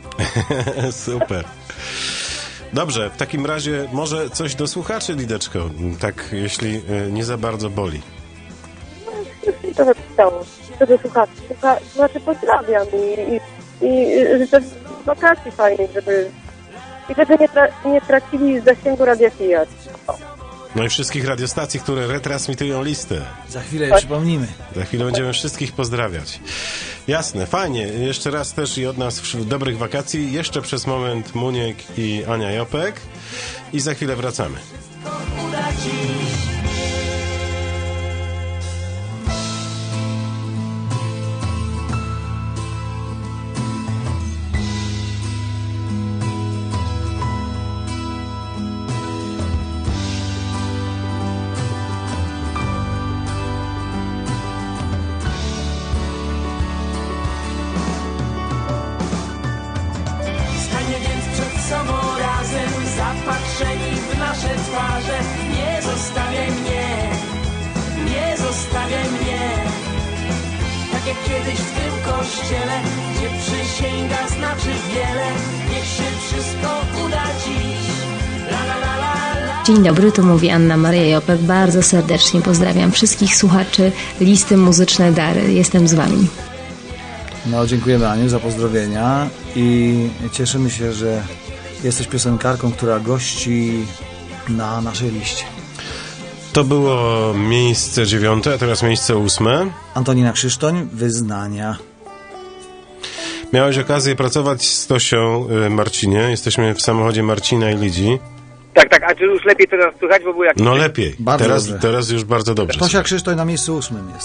Super. Dobrze, w takim razie może coś do słuchaczy, Lideczko, tak jeśli nie za bardzo boli. To napisało. To do słuchaczy. Słuchaczy pozdrawiam i życzę wakacji fajnych, żeby nie tracili zasięgu Radia Fiat. No i wszystkich radiostacji, które retransmitują listę. Za chwilę je przypomnimy. Za chwilę będziemy wszystkich pozdrawiać. Jasne, fajnie. Jeszcze raz też i od nas dobrych wakacji. Jeszcze przez moment Muniek i Ania Jopek. I za chwilę wracamy. twarze. Nie zostawiaj mnie, nie zostawiaj mnie. Tak jak kiedyś w tym kościele, gdzie przysięga znaczy wiele. Niech się wszystko uda dziś. La la la la la. Dzień dobry, tu mówi Anna Maria Jopek. Bardzo serdecznie pozdrawiam wszystkich słuchaczy Listy Muzyczne Dary. Jestem z Wami. No, dziękujemy Aniu za pozdrowienia i cieszymy się, że jesteś piosenkarką, która gości na naszej liście. To było miejsce 9, a teraz miejsce 8. Antonina Krzysztoń, Wyznania. Miałeś okazję pracować z Tosią, Marcinie. Jesteśmy w samochodzie Marcina i Lidzi. Tak, a czy już lepiej teraz słychać, bo było jak... No lepiej, Bardzo teraz już bardzo dobrze. Tosia Krzysztoń na miejscu 8 jest.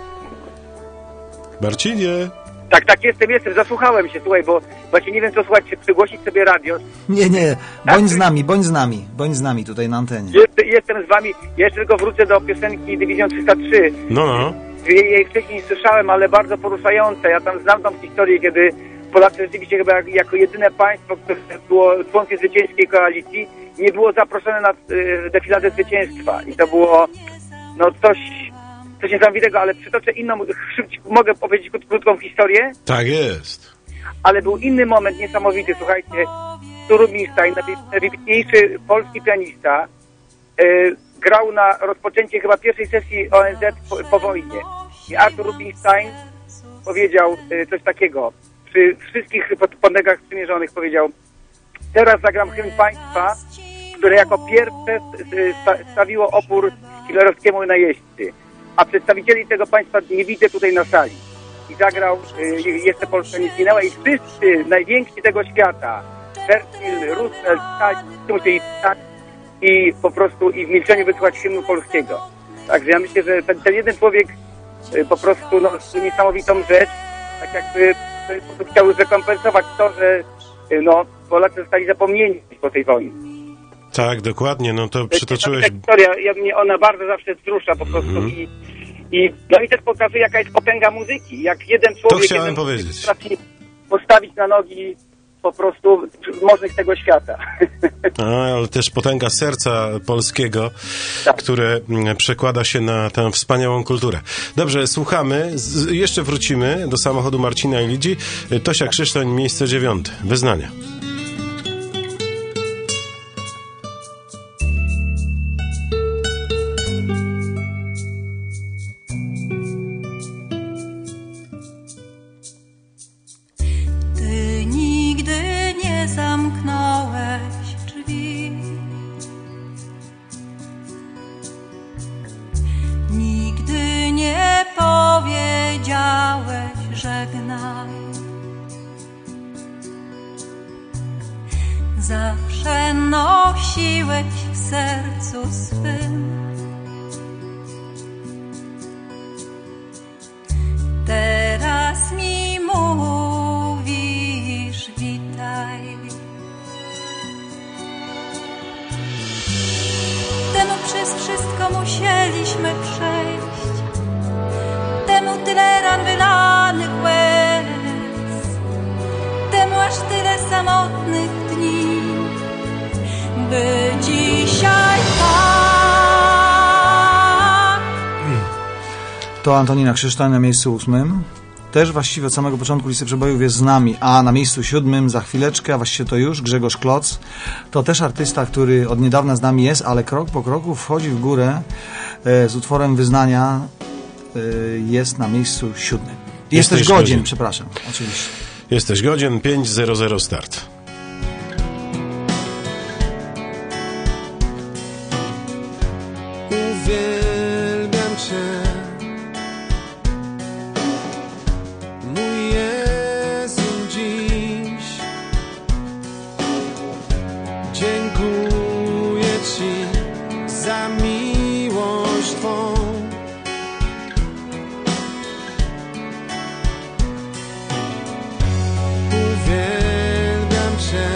Marcinie! Tak, jestem, zasłuchałem się, słuchaj, bo właśnie nie wiem co słuchać, czy przygłosić sobie radio. Nie, bądź z nami tutaj na antenie. Jestem z wami, ja jeszcze tylko wrócę do piosenki Dywizjon 303. No. Jej wcześniej nie słyszałem, ale bardzo poruszające. Ja tam znam tą historię, kiedy Polacy rzeczywiście chyba jako jedyne państwo, które było członkiem zwycięskiej koalicji, nie było zaproszone na defiladę zwycięstwa. I to było coś niesamowitego, ale przytoczę inną, mogę powiedzieć krótką historię? Tak jest. Ale był inny moment niesamowity, słuchajcie. Artur Rubinstein, najwybitniejszy polski pianista, grał na rozpoczęcie chyba pierwszej sesji ONZ po wojnie. I Artur Rubinstein powiedział coś takiego. Przy wszystkich podlegach sprzymierzonych powiedział: teraz zagram hymn państwa, które jako pierwsze stawiło opór hitlerowskiemu najeźdźcy. A przedstawicieli tego państwa nie widzę tutaj na sali. I zagrał Jeszcze Polska nie zginęła i wszyscy najwięksi tego świata, Churchill, Roosevelt, musieli wstać i po prostu i w milczeniu wysłuchać hymnu polskiego. Także ja myślę, że ten jeden człowiek po prostu niesamowitą rzecz, tak jakby chciał zrekompensować to, że Polacy zostali zapomnieni po tej wojnie. Tak, dokładnie, to przytoczyłeś... Ta historia, mnie ona bardzo zawsze wzrusza po prostu i też pokazuje, jaka jest potęga muzyki. Jak jeden człowiek potrafi postawić na nogi po prostu możnych tego świata. Ale też potęga serca polskiego, które przekłada się na tę wspaniałą kulturę. Dobrze, słuchamy. Jeszcze wrócimy do samochodu Marcina i Lidzi. Tosia Krzysztoń, miejsce 9. Wyznania. Zawsze nosiłeś w sercu swym teraz mi mówisz witaj. Temu przez wszystko musieliśmy przejść, temu tyle ran wylanych łez, temu aż tyle samotnych dni, by dzisiaj tak. To Antonina Krzysztoń na miejscu 8. Też właściwie od samego początku listy przebojów jest z nami, a na miejscu 7 za chwileczkę, a właściwie to już Grzegorz Kloc. To też artysta, który od niedawna z nami jest, ale krok po kroku wchodzi w górę z utworem Wyznania. Jest na miejscu 7. Jesteś godzien, przepraszam, oczywiście. Jesteś godzien, 5:00 start. Uwielbiam Cię, mój Jezu, dziś. Dziękuję Ci za miłość Twą. Uwielbiam Cię,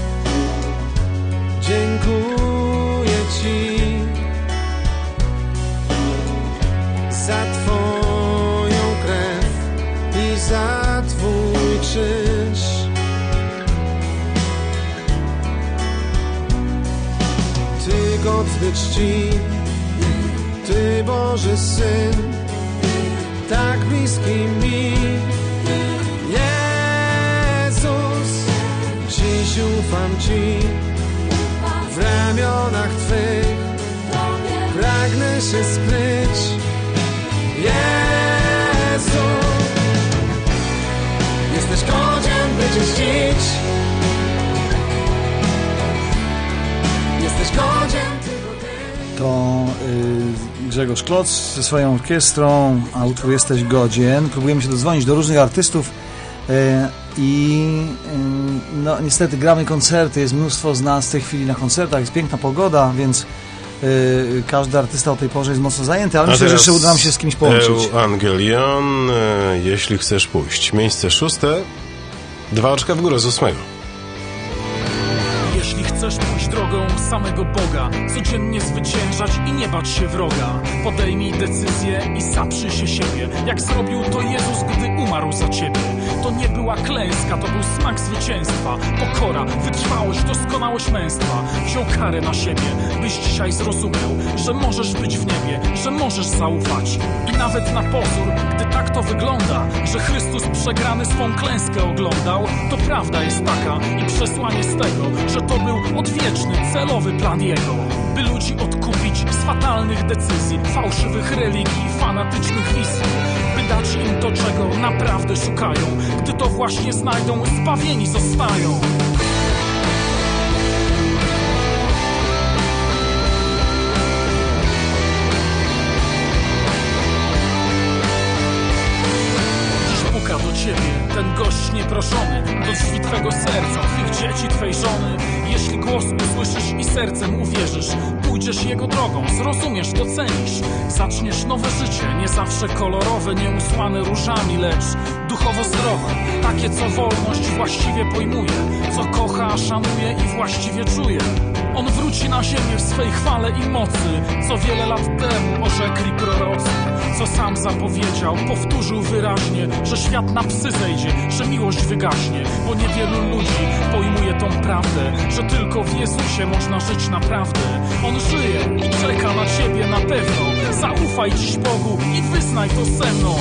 dziękuję Ci mocny czci. Ty, Boży Syn, tak bliski mi. Jezus, dziś ufam Ci. W ramionach Twych pragnę się skryć. Jezu, jesteś godzien, by Cię czcić. Jesteś godzien. To Grzegorz Kloc ze swoją orkiestrą, a utwór Jesteś godzien. Próbujemy się dodzwonić do różnych artystów i no niestety gramy koncerty, jest mnóstwo z nas w tej chwili na koncertach, jest piękna pogoda, więc każdy artysta o tej porze jest mocno zajęty, ale myślę, że jeszcze uda nam się z kimś połączyć. Ewangelion, jeśli chcesz pójść. Miejsce 6, 2 oczka w górę z 8. Jeśli chcesz pójść drogą samego Boga, codziennie zwyciężać i nie bać się wroga, podejmij decyzję i zaprzyj się siebie, jak zrobił to Jezus, gdy umarł za ciebie. To nie była klęska, to był smak zwycięstwa, pokora, wytrwałość, doskonałość męstwa. Wziął karę na siebie, byś dzisiaj zrozumiał, że możesz być w niebie, że możesz zaufać. I nawet na pozór, gdy tak to wygląda, że Chrystus przegrany swą klęskę oglądał, to prawda jest taka i przesłanie z tego, że to był odwieczny, celowy plan Jego, by ludzi odkupić z fatalnych decyzji, fałszywych religii, fanatycznych wizji, by dać im to, czego naprawdę szukają. Gdy to właśnie znajdą, zbawieni zostają. Do ciebie ten gość nieproszony, do drzwi twego serca, twych dzieci, twej żony. Jeśli głos usłyszysz i sercem uwierzysz, pójdziesz jego drogą, zrozumiesz, docenisz. Zaczniesz nowe życie, nie zawsze kolorowe, nie usłane różami, lecz duchowo zdrowe. Takie, co wolność właściwie pojmuje, co kocha, szanuje i właściwie czuje. On wróci na ziemię w swej chwale i mocy, co wiele lat temu orzekli prorocy. Co sam zapowiedział, powtórzył wyraźnie, że świat na psy zejdzie, że miłość wygaśnie. Bo niewielu ludzi pojmuje tą prawdę, że tylko w Jezusie można żyć naprawdę. On żyje i czeka na ciebie na pewno. Zaufaj dziś Bogu i wyznaj to ze mną.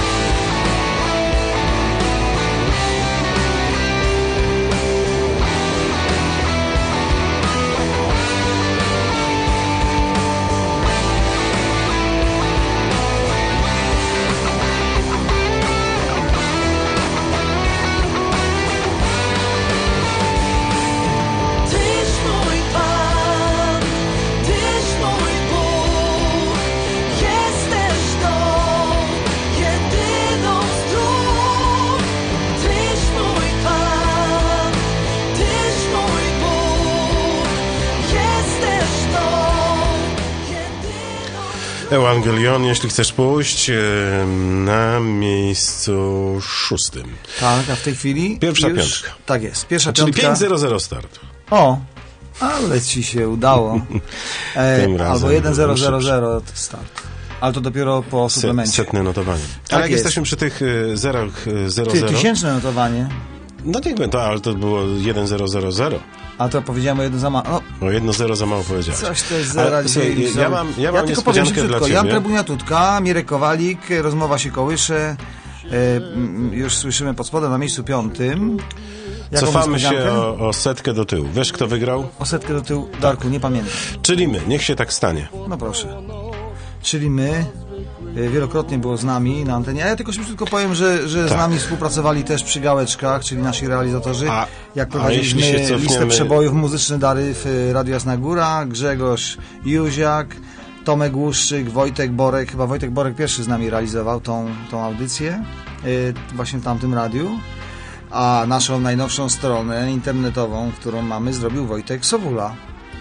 Ewangelion, jeśli chcesz pójść, na miejscu 6. Tak, a w tej chwili? Pierwsza już, piątka. Tak jest, pierwsza czyli piątka. 5-0-0 start. O, ale ci się udało. Albo 1-0-0-0 start. Ale to dopiero po suplemencie. Setne notowanie. Tak ale jak jest. jesteśmy przy tych zerach 0-0... Tysięczne notowanie. No niech będzie, ale to było 1-0-0-0. A to powiedziałem o 1 za mało. No. O 1-0 za mało powiedziałeś. Coś to jest zera dzisiaj. Ja mam tylko powiem niespodziankę dla ciebie. Jan Trebuniatutka, Mirek Kowalik, rozmowa się kołysze. Już słyszymy pod spodem na miejscu 5. Cofamy się o setkę do tyłu. Wiesz, kto wygrał? O setkę do tyłu, Darku, nie pamiętam. Czyli my, niech się tak stanie. No proszę. Czyli my, wielokrotnie było z nami na antenie. A ja tylko szybciutko powiem, że z nami współpracowali też przy Gałeczkach, czyli nasi realizatorzy. Jak prowadziliśmy listę przebojów Muzyczne Dary w Radiu Jasna Góra, Grzegorz Józiak, Tomek Łuszczyk, Wojtek Borek. Chyba Wojtek Borek pierwszy z nami realizował tą audycję właśnie w tamtym radiu. A naszą najnowszą stronę internetową, którą mamy, zrobił Wojtek Sowula.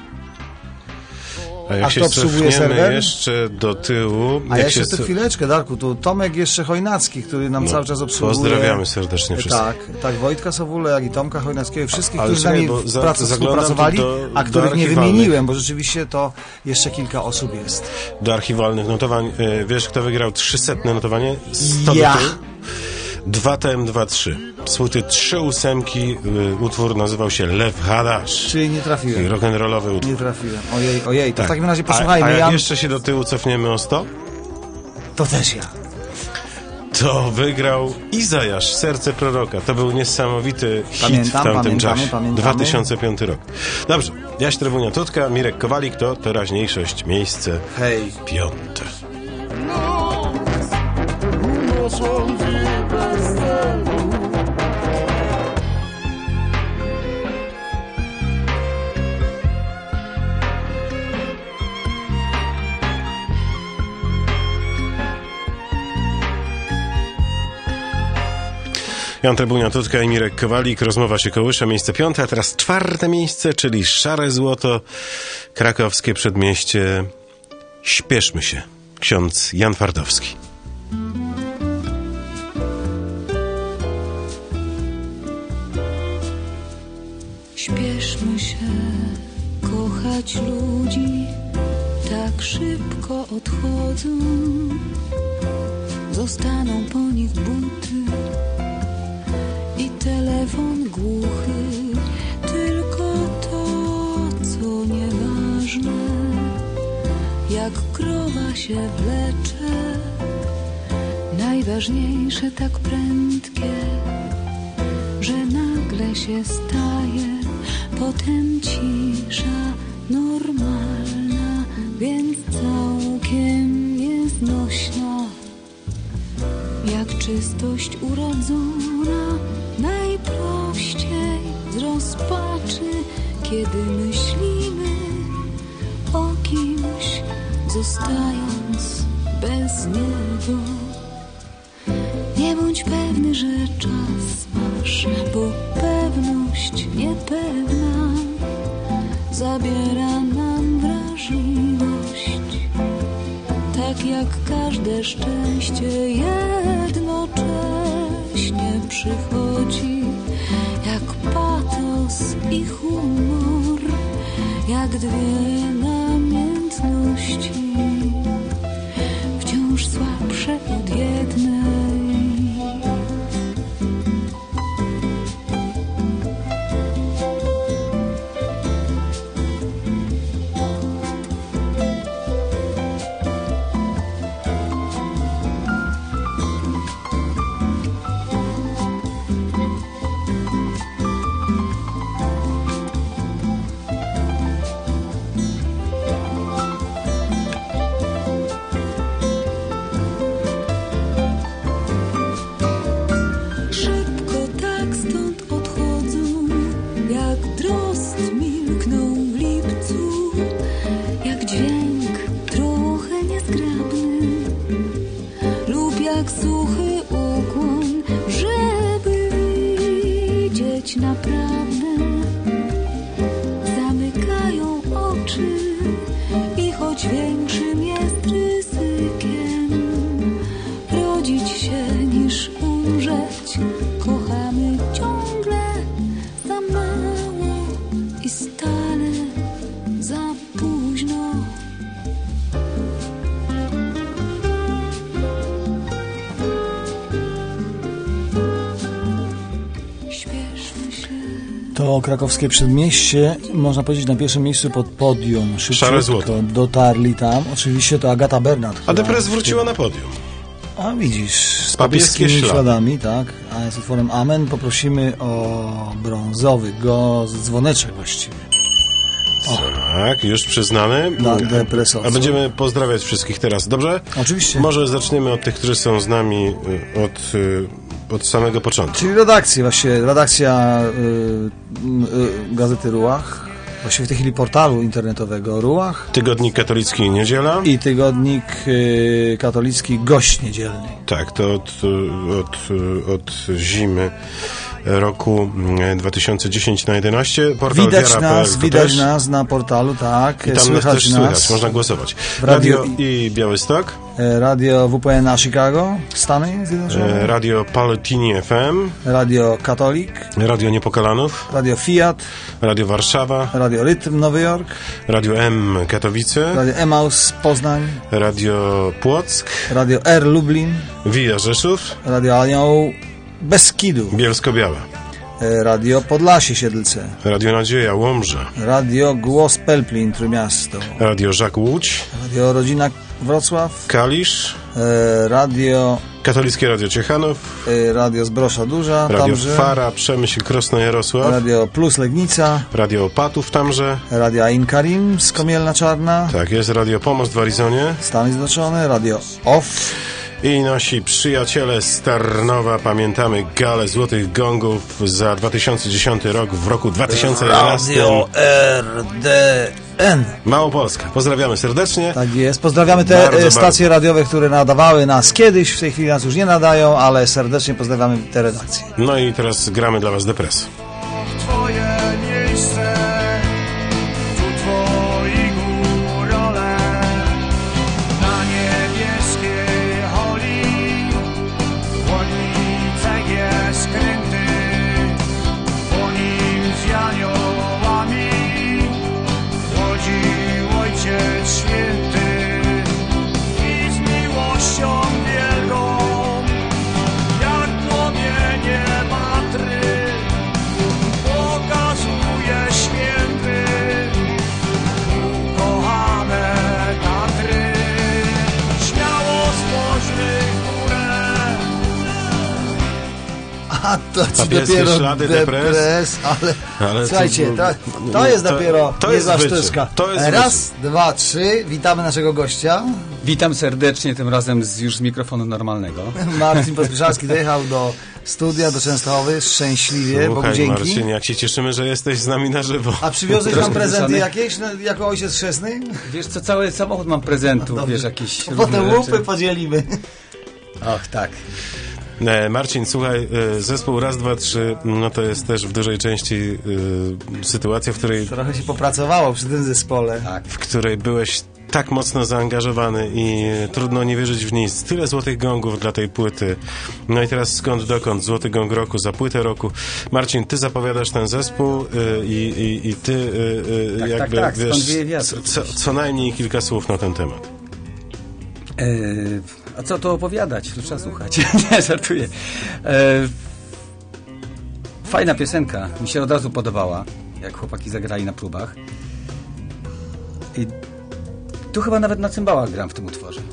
A jak się cofniemy jeszcze do tyłu... A jeszcze chwileczkę, Darku, tu Tomek jeszcze Chojnacki, który nam cały czas obsługuje. Pozdrawiamy serdecznie wszystkich. Tak, Wojtka Sowule, jak i Tomka Chojnackiego, wszystkich, którzy z nami współpracowali, a których nie wymieniłem, bo rzeczywiście to jeszcze kilka osób jest. Do archiwalnych notowań. Wiesz, kto wygrał 300 notowanie? 100 ja. 2TM23. Psuty 3 ósemki, utwór nazywał się Lew Hadasz. Czyli nie trafiłem. Rock'n'rollowy utwór. Nie trafiłem. Ojej, to tak. w takim razie posłuchajmy. A jak jeszcze się do tyłu cofniemy o 100? To też ja. To wygrał Izajasz, Serce Proroka. To był niesamowity hit w tamtym czasie. 2005 rok. Dobrze, Jaś Trybuna-Tutka, Mirek Kowalik, to teraźniejszość, miejsce 5. Jan Trybuna-Tutka i Mirek Kowalik. Rozmowa się kołysza. Miejsce 5, a teraz 4. miejsce, czyli Szare Złoto, krakowskie przedmieście. Śpieszmy się. Ksiądz Jan Twardowski. Śpieszmy się kochać ludzi, tak szybko odchodzą. Zostaną po nich buty i telefon głuchy, tylko to, co nieważne, jak krowa się wlecze, najważniejsze tak prędkie, że nagle się staje, potem cisza normalna, więc całkiem nieznośna, jak czystość urodzona, najprościej z rozpaczy, kiedy myślimy o kimś, zostając bez niego. Nie bądź pewny, że czas masz, bo pewność niepewna zabiera nam wrażliwość. Tak jak każde szczęście jednocześnie przychodzi, jak patos i humor, jak dwie namiętności, wciąż słabsze od jednej. To krakowskie przedmieście, można powiedzieć, na pierwszym miejscu pod podium. Szare Złoto. Dotarli tam. Oczywiście to Agata Bernat. A Depres wróciła na podium. A widzisz, z papieskimi śladami, tak. A jest utworem Amen. Poprosimy o brązowy dzwoneczek właściwie. Tak, już przyznany. A będziemy pozdrawiać wszystkich teraz, dobrze? Oczywiście. Może zaczniemy od tych, którzy są z nami od samego początku. Czyli redakcja Gazety Ruach, właściwie w tej chwili portalu internetowego Ruach. Tygodnik Katolicki Niedziela. I Tygodnik Katolicki Gość Niedzielny. Tak, to od zimy roku 2010 na 11. Portal widać nas na portalu, tak. I tam słychać, można głosować. Radio i Białystok. Radio WPNA Chicago, Stany Zjednoczone. Radio Palatini FM. Radio Katolik. Radio Niepokalanów. Radio Fiat. Radio Warszawa. Radio Rytm Nowy Jork. Radio M Katowice. Radio Emaus Poznań. Radio Płock. Radio R Lublin. Via Rzeszów. Radio Anioł Beskidu. Bielsko-Biała. Radio Podlasie Siedlce. Radio Nadzieja Łomża. Radio Głos Pelplin Trójmiasto. Radio Żak Łódź. Radio Rodzina Wrocław. Kalisz. Radio... Katolickie Radio Ciechanów. Radio Zbrosza Duża. Radio Tamże. Fara, Przemyśl, Krosno Jarosław. Radio Plus Legnica. Radio Opatów tamże. Radio Ain Karim z Komielna Czarna. Tak jest, Radio Pomost w Arizonie. Stany Zjednoczone. Radio OFF. I nasi przyjaciele z Tarnowa, pamiętamy galę Złotych Gongów za 2010 rok, w roku 2011. Radio RDN. Małopolska. Pozdrawiamy serdecznie. Tak jest. Pozdrawiamy te stacje radiowe, które nadawały nas kiedyś, w tej chwili nas już nie nadają, ale serdecznie pozdrawiamy te redakcje. No i teraz gramy dla was Depresję. Twoje miejsce, tu twoi górole, na niebieskiej holi, chłodni cegiel skręty, po nim z aniołami chodził Ojciec Święty i z miłością wielką, jak płomienie matry, pokazuje święty ukochane Tatry. Śmiało spojrzy w górę. A to ci Papieskie dopiero ślady depres, ale słuchajcie, to jest dopiero niezła sztuczka. Raz, dwa, trzy, witamy naszego gościa. Witam serdecznie, tym razem już z mikrofonu normalnego. Marcin Pospieszalski dojechał do studia, do Częstochowy, szczęśliwie, Bogu dzięki. Marcin, jak się cieszymy, że jesteś z nami na żywo. A przywiozłeś nam prezenty jakieś, jako ojciec chrzestny? Wiesz co, cały samochód mam prezentów, wiesz, jakieś potem łupy podzielimy. Och, tak. Marcin, słuchaj, zespół Raz, Dwa, Trzy, no to jest też w dużej części sytuacja, w której... Trochę się popracowało przy tym zespole. Tak. W której byłeś tak mocno zaangażowany i trudno nie wierzyć w nic. Tyle Złotych Gongów dla tej płyty. No i teraz skąd dokąd? Złoty Gong roku, za płytę roku. Marcin, ty zapowiadasz ten zespół i ty jakby tak, wiesz co najmniej kilka słów na ten temat. A co to opowiadać? To trzeba słuchać. Nie, żartuję. Fajna piosenka. Mi się od razu podobała, jak chłopaki zagrali na próbach. I tu chyba nawet na cymbałach gram w tym utworze.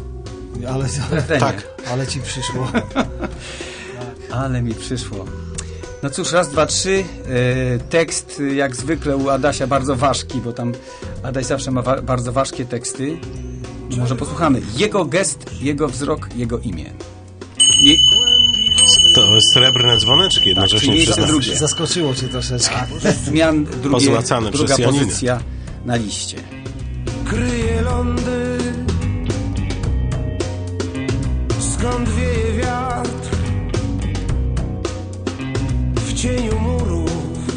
Ale ci przyszło. Ale mi przyszło. No cóż, raz, dwa, trzy. Tekst jak zwykle u Adasia bardzo ważki, bo tam Adaś zawsze ma bardzo ważkie teksty. Może posłuchamy. Jego gest, jego wzrok, jego imię. To jest srebrne dzwoneczek jednocześnie. Drugie. Zaskoczyło cię troszeczkę. Bez zmian druga pozycja na liście. Kryje lądy, skąd wieje wiatr, w cieniu murów,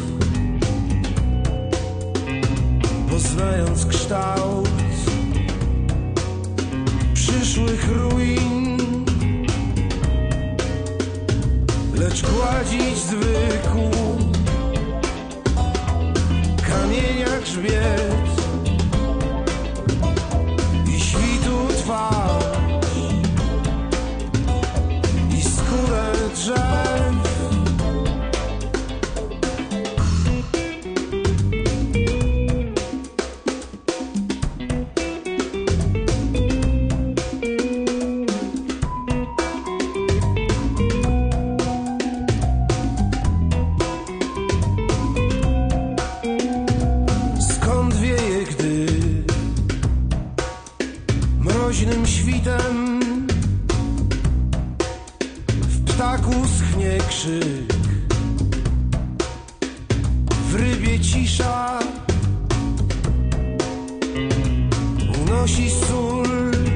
poznając kształt przyszłych ruin, lecz gładzić zwykł kamienia grzbiet i świtu twarz i skórę drzew. Świtem w ptaku schnie krzyk, w rybie cisza unosi sól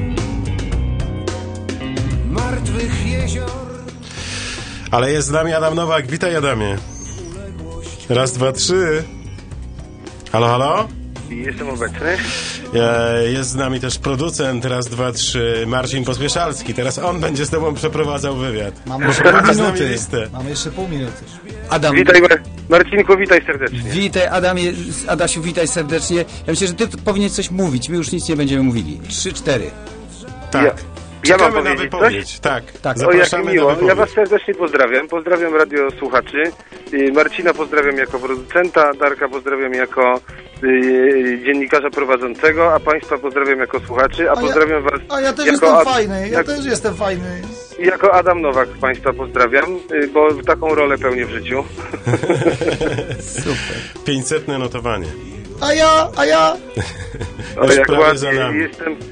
martwych jezior. Ale jest z nami Adam Nowak. Witaj, Adamie. Raz, dwa, trzy. Halo, halo? Jestem obecny. Jest z nami też producent, raz, dwa, trzy, Marcin Pospieszalski. Teraz on będzie z tobą przeprowadzał wywiad. Mamy jeszcze pół minuty. Mamy jeszcze pół minuty. Adam. Witaj, Marcinku, witaj serdecznie. Witaj, Adamie, Adasiu, witaj serdecznie. Ja myślę, że ty powinieneś coś mówić. My już nic nie będziemy mówili. 3, 4. Tak. Czekamy na wypowiedź. Tak, zapraszamy jak miło. Ja was serdecznie pozdrawiam. Pozdrawiam radiosłuchaczy. Marcina pozdrawiam jako producenta, Darka pozdrawiam jako dziennikarza prowadzącego, a państwa pozdrawiam jako słuchaczy, pozdrawiam was. A ja też jestem fajny, też jestem fajny. Jako Adam Nowak państwa pozdrawiam, bo taką rolę pełnię w życiu. Super. 500 notowanie. A ja. Jak ładnie.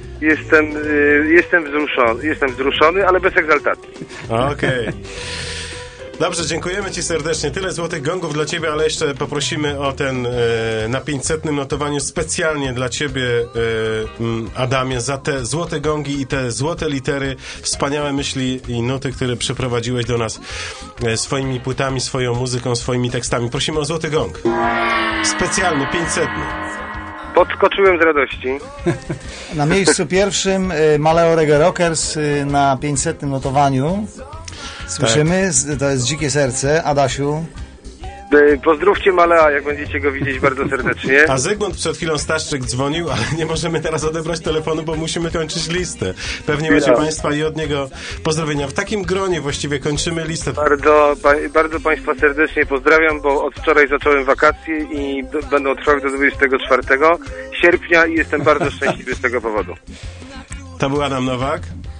Jestem wzruszony, ale bez egzaltacji. Okej. Dobrze, dziękujemy ci serdecznie. Tyle złotych gongów dla ciebie, ale jeszcze poprosimy o ten na 500 notowaniu specjalnie dla ciebie, Adamie, za te złote gongi i te złote litery, wspaniałe myśli i nuty, które przyprowadziłeś do nas swoimi płytami, swoją muzyką, swoimi tekstami. Prosimy o złoty gong. Specjalny, 500. Podskoczyłem z radości. Na miejscu pierwszym Maleo Reggae Rockers na 500 notowaniu. Słyszymy, to jest Dzikie Serce. Adasiu. Pozdrówcie Malea, jak będziecie go widzieć bardzo serdecznie. A Zygmunt przed chwilą Staszczyk dzwonił, ale nie możemy teraz odebrać telefonu, bo musimy kończyć listę. Pewnie macie państwa i od niego pozdrowienia. W takim gronie właściwie kończymy listę. Bardzo państwa serdecznie pozdrawiam, bo od wczoraj zacząłem wakacje i będą trwały do 24 sierpnia i jestem bardzo szczęśliwy z tego powodu. To był Adam Nowak.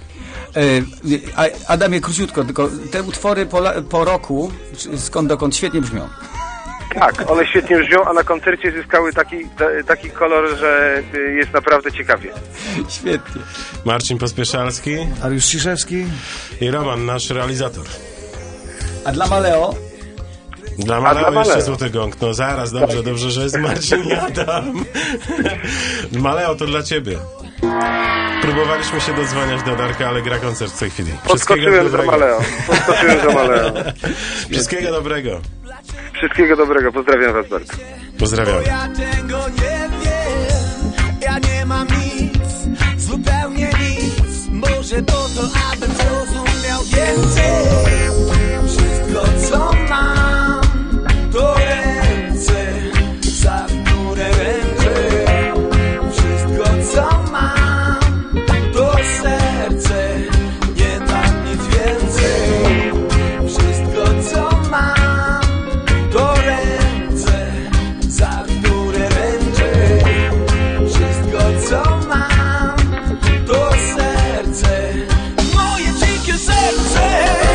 Adamie, króciutko, tylko te utwory po roku, skąd dokąd, świetnie brzmią. Tak, one świetnie brzmią, a na koncercie zyskały taki kolor, że jest naprawdę ciekawie. Świetnie. Marcin Pospieszalski, Ariusz Ciszewski i Roman, nasz realizator. A dla Maleo? Dla Maleo jeszcze złoty gong. No zaraz, dobrze, że jest Marcin i Adam. Maleo, to dla ciebie. Próbowaliśmy się dodzwaniać do Darka, ale gra koncert w tej chwili. Podskoczyłem za Maleo. Wszystkiego dobrego. Wszystkiego dobrego. Pozdrawiam was bardzo. Pozdrawiam. Ja tego nie wiem. Ja nie mam nic. Zupełnie nic. Może po to, abym zrozumiał więcej. Wszystko, co mam, to ręce za które ręczę. Wszystko, co mam, to serce, nie tak nic więcej. Wszystko, co mam, to ręce, za które ręczę. Wszystko, co mam, to serce, moje dzikie serce.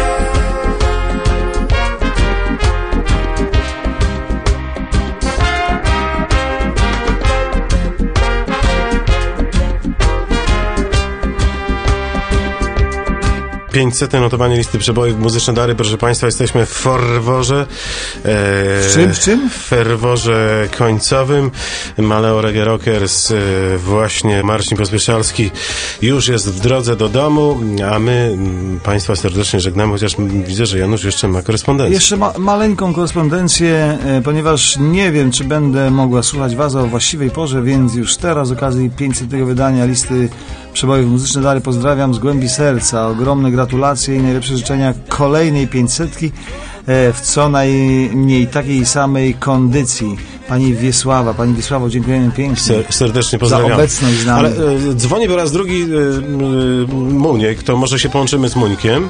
.500 notowanie listy przebojów, muzyczne dary, proszę państwa, jesteśmy w ferworze. W czym? W ferworze końcowym. Maleo Reggae Rockers, właśnie Marcin Pospieszalski już jest w drodze do domu, a my państwa serdecznie żegnamy, chociaż widzę, że Janusz jeszcze ma korespondencję. Jeszcze maleńką korespondencję, ponieważ nie wiem, czy będę mogła słuchać was o właściwej porze, więc już teraz z okazji 500 wydania listy przebojów muzyczne dary pozdrawiam z głębi serca. Ogromne gratulacje i najlepsze życzenia kolejnej 500 w co najmniej takiej samej kondycji. Pani Wiesławo, dziękujemy pięknie. Serdecznie pozdrawiam. Za obecność z nami. Ale dzwoni po raz drugi Muniek, to może się połączymy z Muńkiem.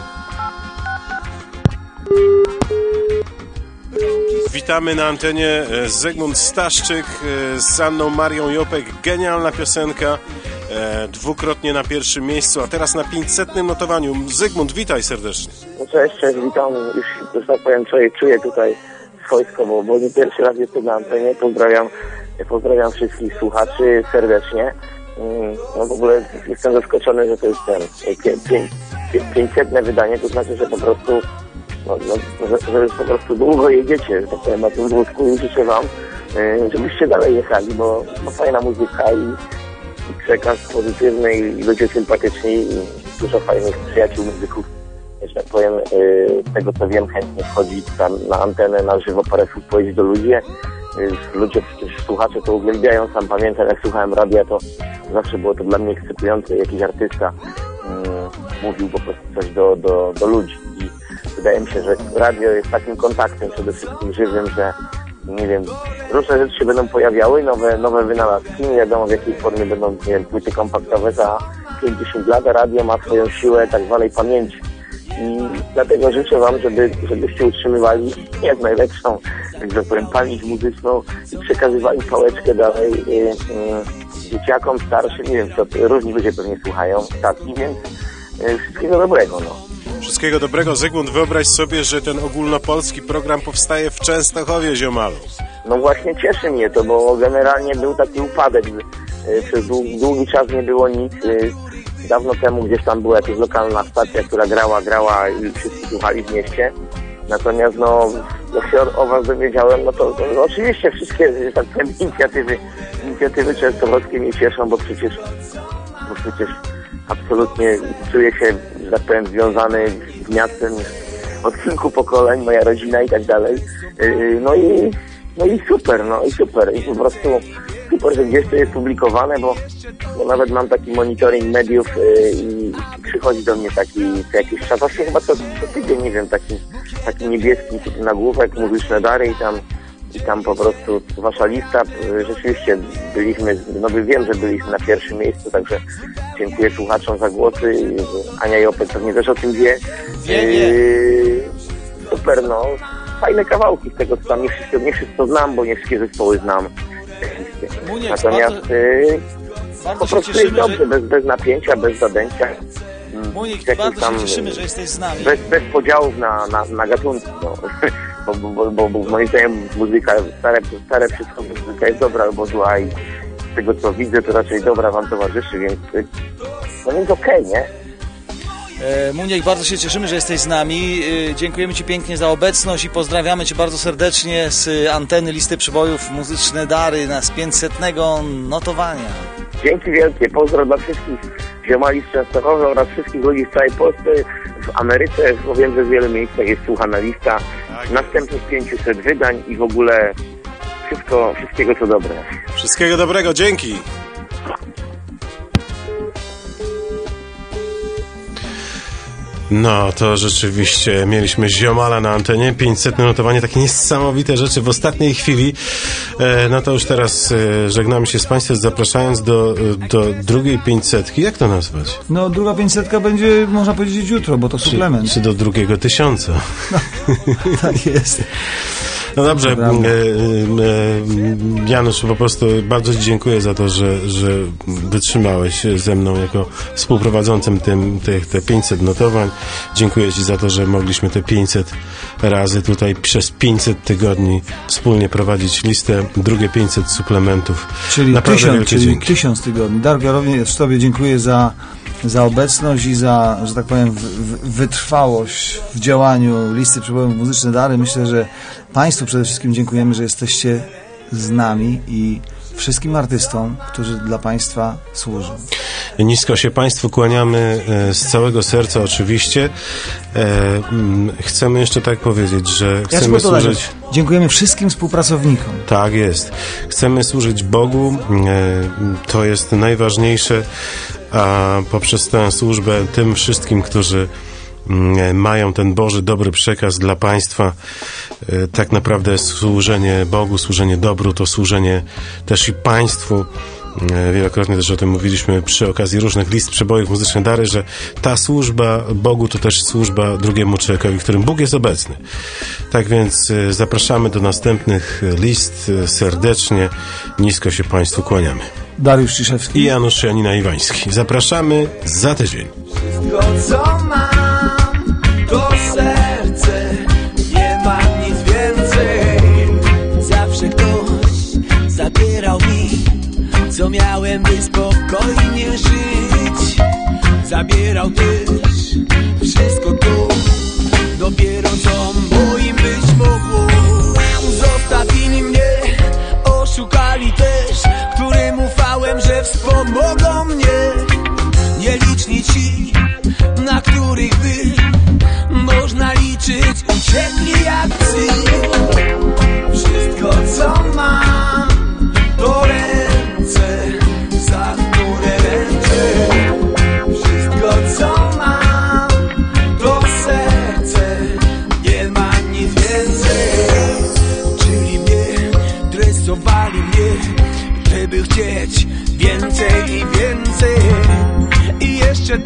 Witamy na antenie Zygmunt Staszczyk z Anną Marią Jopek. Genialna piosenka, dwukrotnie na pierwszym miejscu, a teraz na 500 notowaniu. Zygmunt, witaj serdecznie. No cześć, witam. Już, że tak powiem, czuję tutaj swojsko, bo nie pierwszy raz jestem na antenie. Pozdrawiam wszystkich słuchaczy serdecznie. No w ogóle jestem zaskoczony, że to jest ten 500 wydanie, to znaczy, że po prostu że już po prostu długo jedziecie, że tak powiem, na tym wózku i życzę wam, żebyście dalej jechali, bo fajna muzyka i przekaz pozytywny i ludzie sympatyczni i dużo fajnych przyjaciół muzyków. Że tak powiem, z tego co wiem, chętnie wchodzi tam na antenę, na żywo parę słów powiedzieć do ludzi. Ludzie, przecież słuchacze to uwielbiają. Sam pamiętam, jak słuchałem radia, to zawsze było to dla mnie ekscytujące. Jakiś artysta mówił po prostu coś do ludzi. I wydaje mi się, że radio jest takim kontaktem przede wszystkim żywym, że nie wiem, różne rzeczy się będą pojawiały, nowe wynalazki, nie wiadomo w jakiej formie będą, nie wiem, płyty kompaktowe za 50 lat, a radio ma swoją siłę tak zwanej pamięci. I dlatego życzę wam, żebyście utrzymywali jak najlepszą, jak to powiem, pamięć muzyczną i przekazywali pałeczkę dalej dzieciakom, starszym, nie wiem co, różni ludzie pewnie słuchają statki, więc wszystkiego dobrego, no. Wszystkiego dobrego. Zygmunt, wyobraź sobie, że ten ogólnopolski program powstaje w Częstochowie, ziomalu. No właśnie cieszy mnie to, bo generalnie był taki upadek. Przez długi czas nie było nic. Dawno temu gdzieś tam była jakaś lokalna stacja, która grała i wszyscy słuchali w mieście. Natomiast no, jak się o was dowiedziałem, no to oczywiście wszystkie, że tak powiem, inicjatywy częstochowskie mnie cieszą, bo przecież absolutnie czuję się, że tak powiem, związany z miastem od kilku pokoleń, moja rodzina i tak dalej. No i super. I po prostu super, że gdzieś to jest publikowane, bo nawet mam taki monitoring mediów i przychodzi do mnie taki jakiś czas, właśnie chyba co tydzień, nie wiem, taki niebieski nagłówek, muzyczne dary i tam po prostu wasza lista, rzeczywiście byliśmy, no wiem, że byliśmy na pierwszym miejscu, także dziękuję słuchaczom za głosy. Ania Jopek pewnie też o tym wie. Super, no. Fajne kawałki z tego, co tam nie wszystko znam, bo nie wszystkie zespoły znam. Muniek, natomiast po prostu jest dobrze, bez napięcia, bez zadęcia. Munik, bardzo się cieszymy, że jesteś z nami. Bez podziałów na gatunki, no. bo moim zdaniem muzyka, stare wszystko, muzyka jest dobra albo zła i z tego co widzę, to raczej dobra wam towarzyszy, więc okej, nie? Muniek, bardzo się cieszymy, że jesteś z nami. Dziękujemy ci pięknie za obecność i pozdrawiamy cię bardzo serdecznie z anteny Listy Przebojów Muzyczne Dary z 500. notowania. Dzięki wielkie, pozdro dla wszystkich ziomali z Częstochowy oraz wszystkich ludzi z całej Polski. W Ameryce, bo wiem, że w wielu miejscach jest słuchana lista następnych 500 wydań i w ogóle wszystkiego co dobre. Wszystkiego dobrego, dzięki! No, to rzeczywiście mieliśmy ziomala na antenie, 500 notowanie, takie niesamowite rzeczy w ostatniej chwili. No to już teraz żegnamy się z Państwem, zapraszając do drugiej 500. Jak to nazwać? No, druga 500 będzie, można powiedzieć, jutro, bo to suplement. Czy do drugiego 1000. No, tak jest. No dobrze, Janusz, po prostu bardzo Ci dziękuję za to, że wytrzymałeś ze mną jako współprowadzącym te 500 notowań. Dziękuję Ci za to, że mogliśmy te 500 razy tutaj przez 500 tygodni wspólnie prowadzić listę, drugie 500 suplementów. Czyli 1000 tygodni. Darga, również Tobie dziękuję za obecność i za, że tak powiem, wytrwałość w działaniu Listy Przebojów Muzyczne Dary. Myślę, że Państwu przede wszystkim dziękujemy, że jesteście z nami i wszystkim artystom, którzy dla Państwa służą. Nisko się Państwu kłaniamy z całego serca oczywiście. Chcemy jeszcze tak powiedzieć, że chcemy służyć... Dziękujemy wszystkim współpracownikom. Tak jest. Chcemy służyć Bogu. To jest najważniejsze. A poprzez tę służbę tym wszystkim, którzy mają ten Boży dobry przekaz dla Państwa, tak naprawdę służenie Bogu, służenie dobru, to służenie też i Państwu. Wielokrotnie też o tym mówiliśmy przy okazji różnych list przebojów Muzyczne Dary, że ta służba Bogu to też służba drugiemu człowiekowi, w którym Bóg jest obecny. Tak więc zapraszamy do następnych list serdecznie. Nisko się Państwu kłaniamy. Dariusz Ciszewski i Janusz Janina Iwański. Zapraszamy za tydzień. Wszystko co mam to serce, nie mam nic więcej. Zawsze ktoś zabierał mi, co miałem, by spokojnie żyć. Zabierał też wszystko to, dopiero co moim być mogło. Zostawili mnie, oszukali też, którym ufałem, że wspomogą mnie. Nieliczni ci, na których by można liczyć, uciekli jak psy. Wszystko co mam to ręce, za które ręczę. Wszystko co mam to serce, nie ma nic więcej. Uczyli mnie, dresowali mnie, żeby chcieć więcej i więcej. I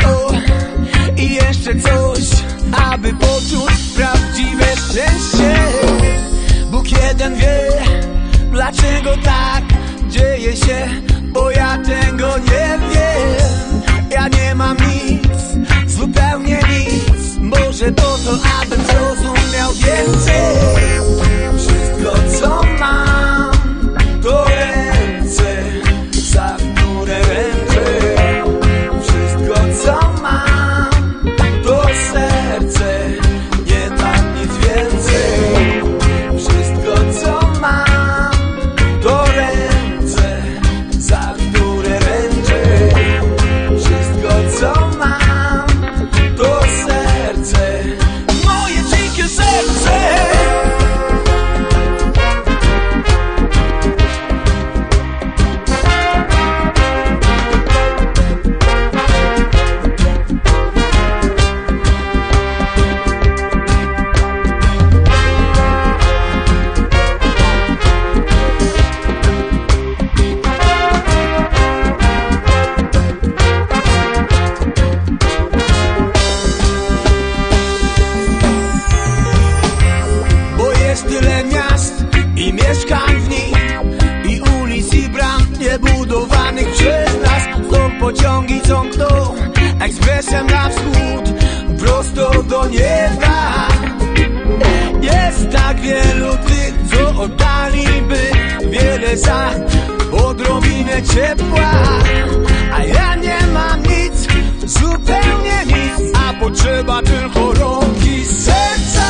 to i jeszcze coś, aby poczuć prawdziwe szczęście. Bóg jeden wie, dlaczego tak dzieje się, bo ja tego nie wiem. Ja nie mam nic, zupełnie nic. Może po to, abym zrozumiał więcej. Wszystko co mam to ręce, za które ręczę. Wszystko co mam to serce, nie mam nic więcej. Wszystko co mam to ręce, za które ręczę. Wszystko co mam to serce, moje dzikie serce. Bo jest tyle miast i mieszkań w nich, i ulic i bram niebudowanych przez nas. Są pociągi, co mkną ekspresem na wschód, prosto do nieba. Jest tak wielu tych, co oddaliby wiele za odrobinę ciepła. A ja nie mam nic, zupełnie nic, a potrzeba tylko rąki serca.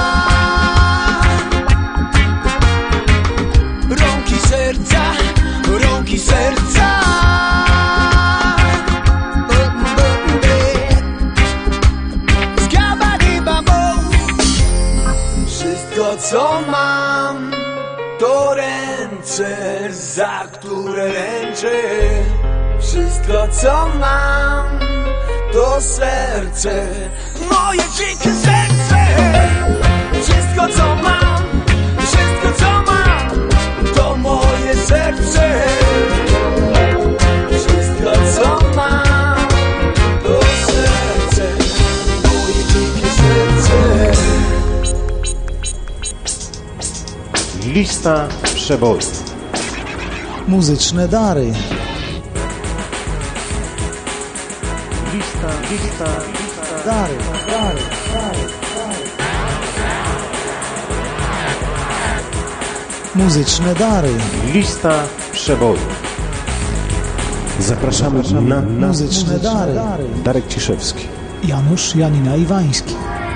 Rąki serca, rąki serca. Wszystko co mam to ręce, za które ręczę. Wszystko co mam to serce, moje dzikie serce. Wszystko co mam, wszystko co mam to moje serce. Wszystko co mam to serce, moje dzikie serce. Lista przebojów. Muzyczne dary. Lista Dary. Muzyczne dary. Lista przebojów. Zapraszamy na Muzyczne dary. Darek Ciszewski. Janusz Janina Iwański.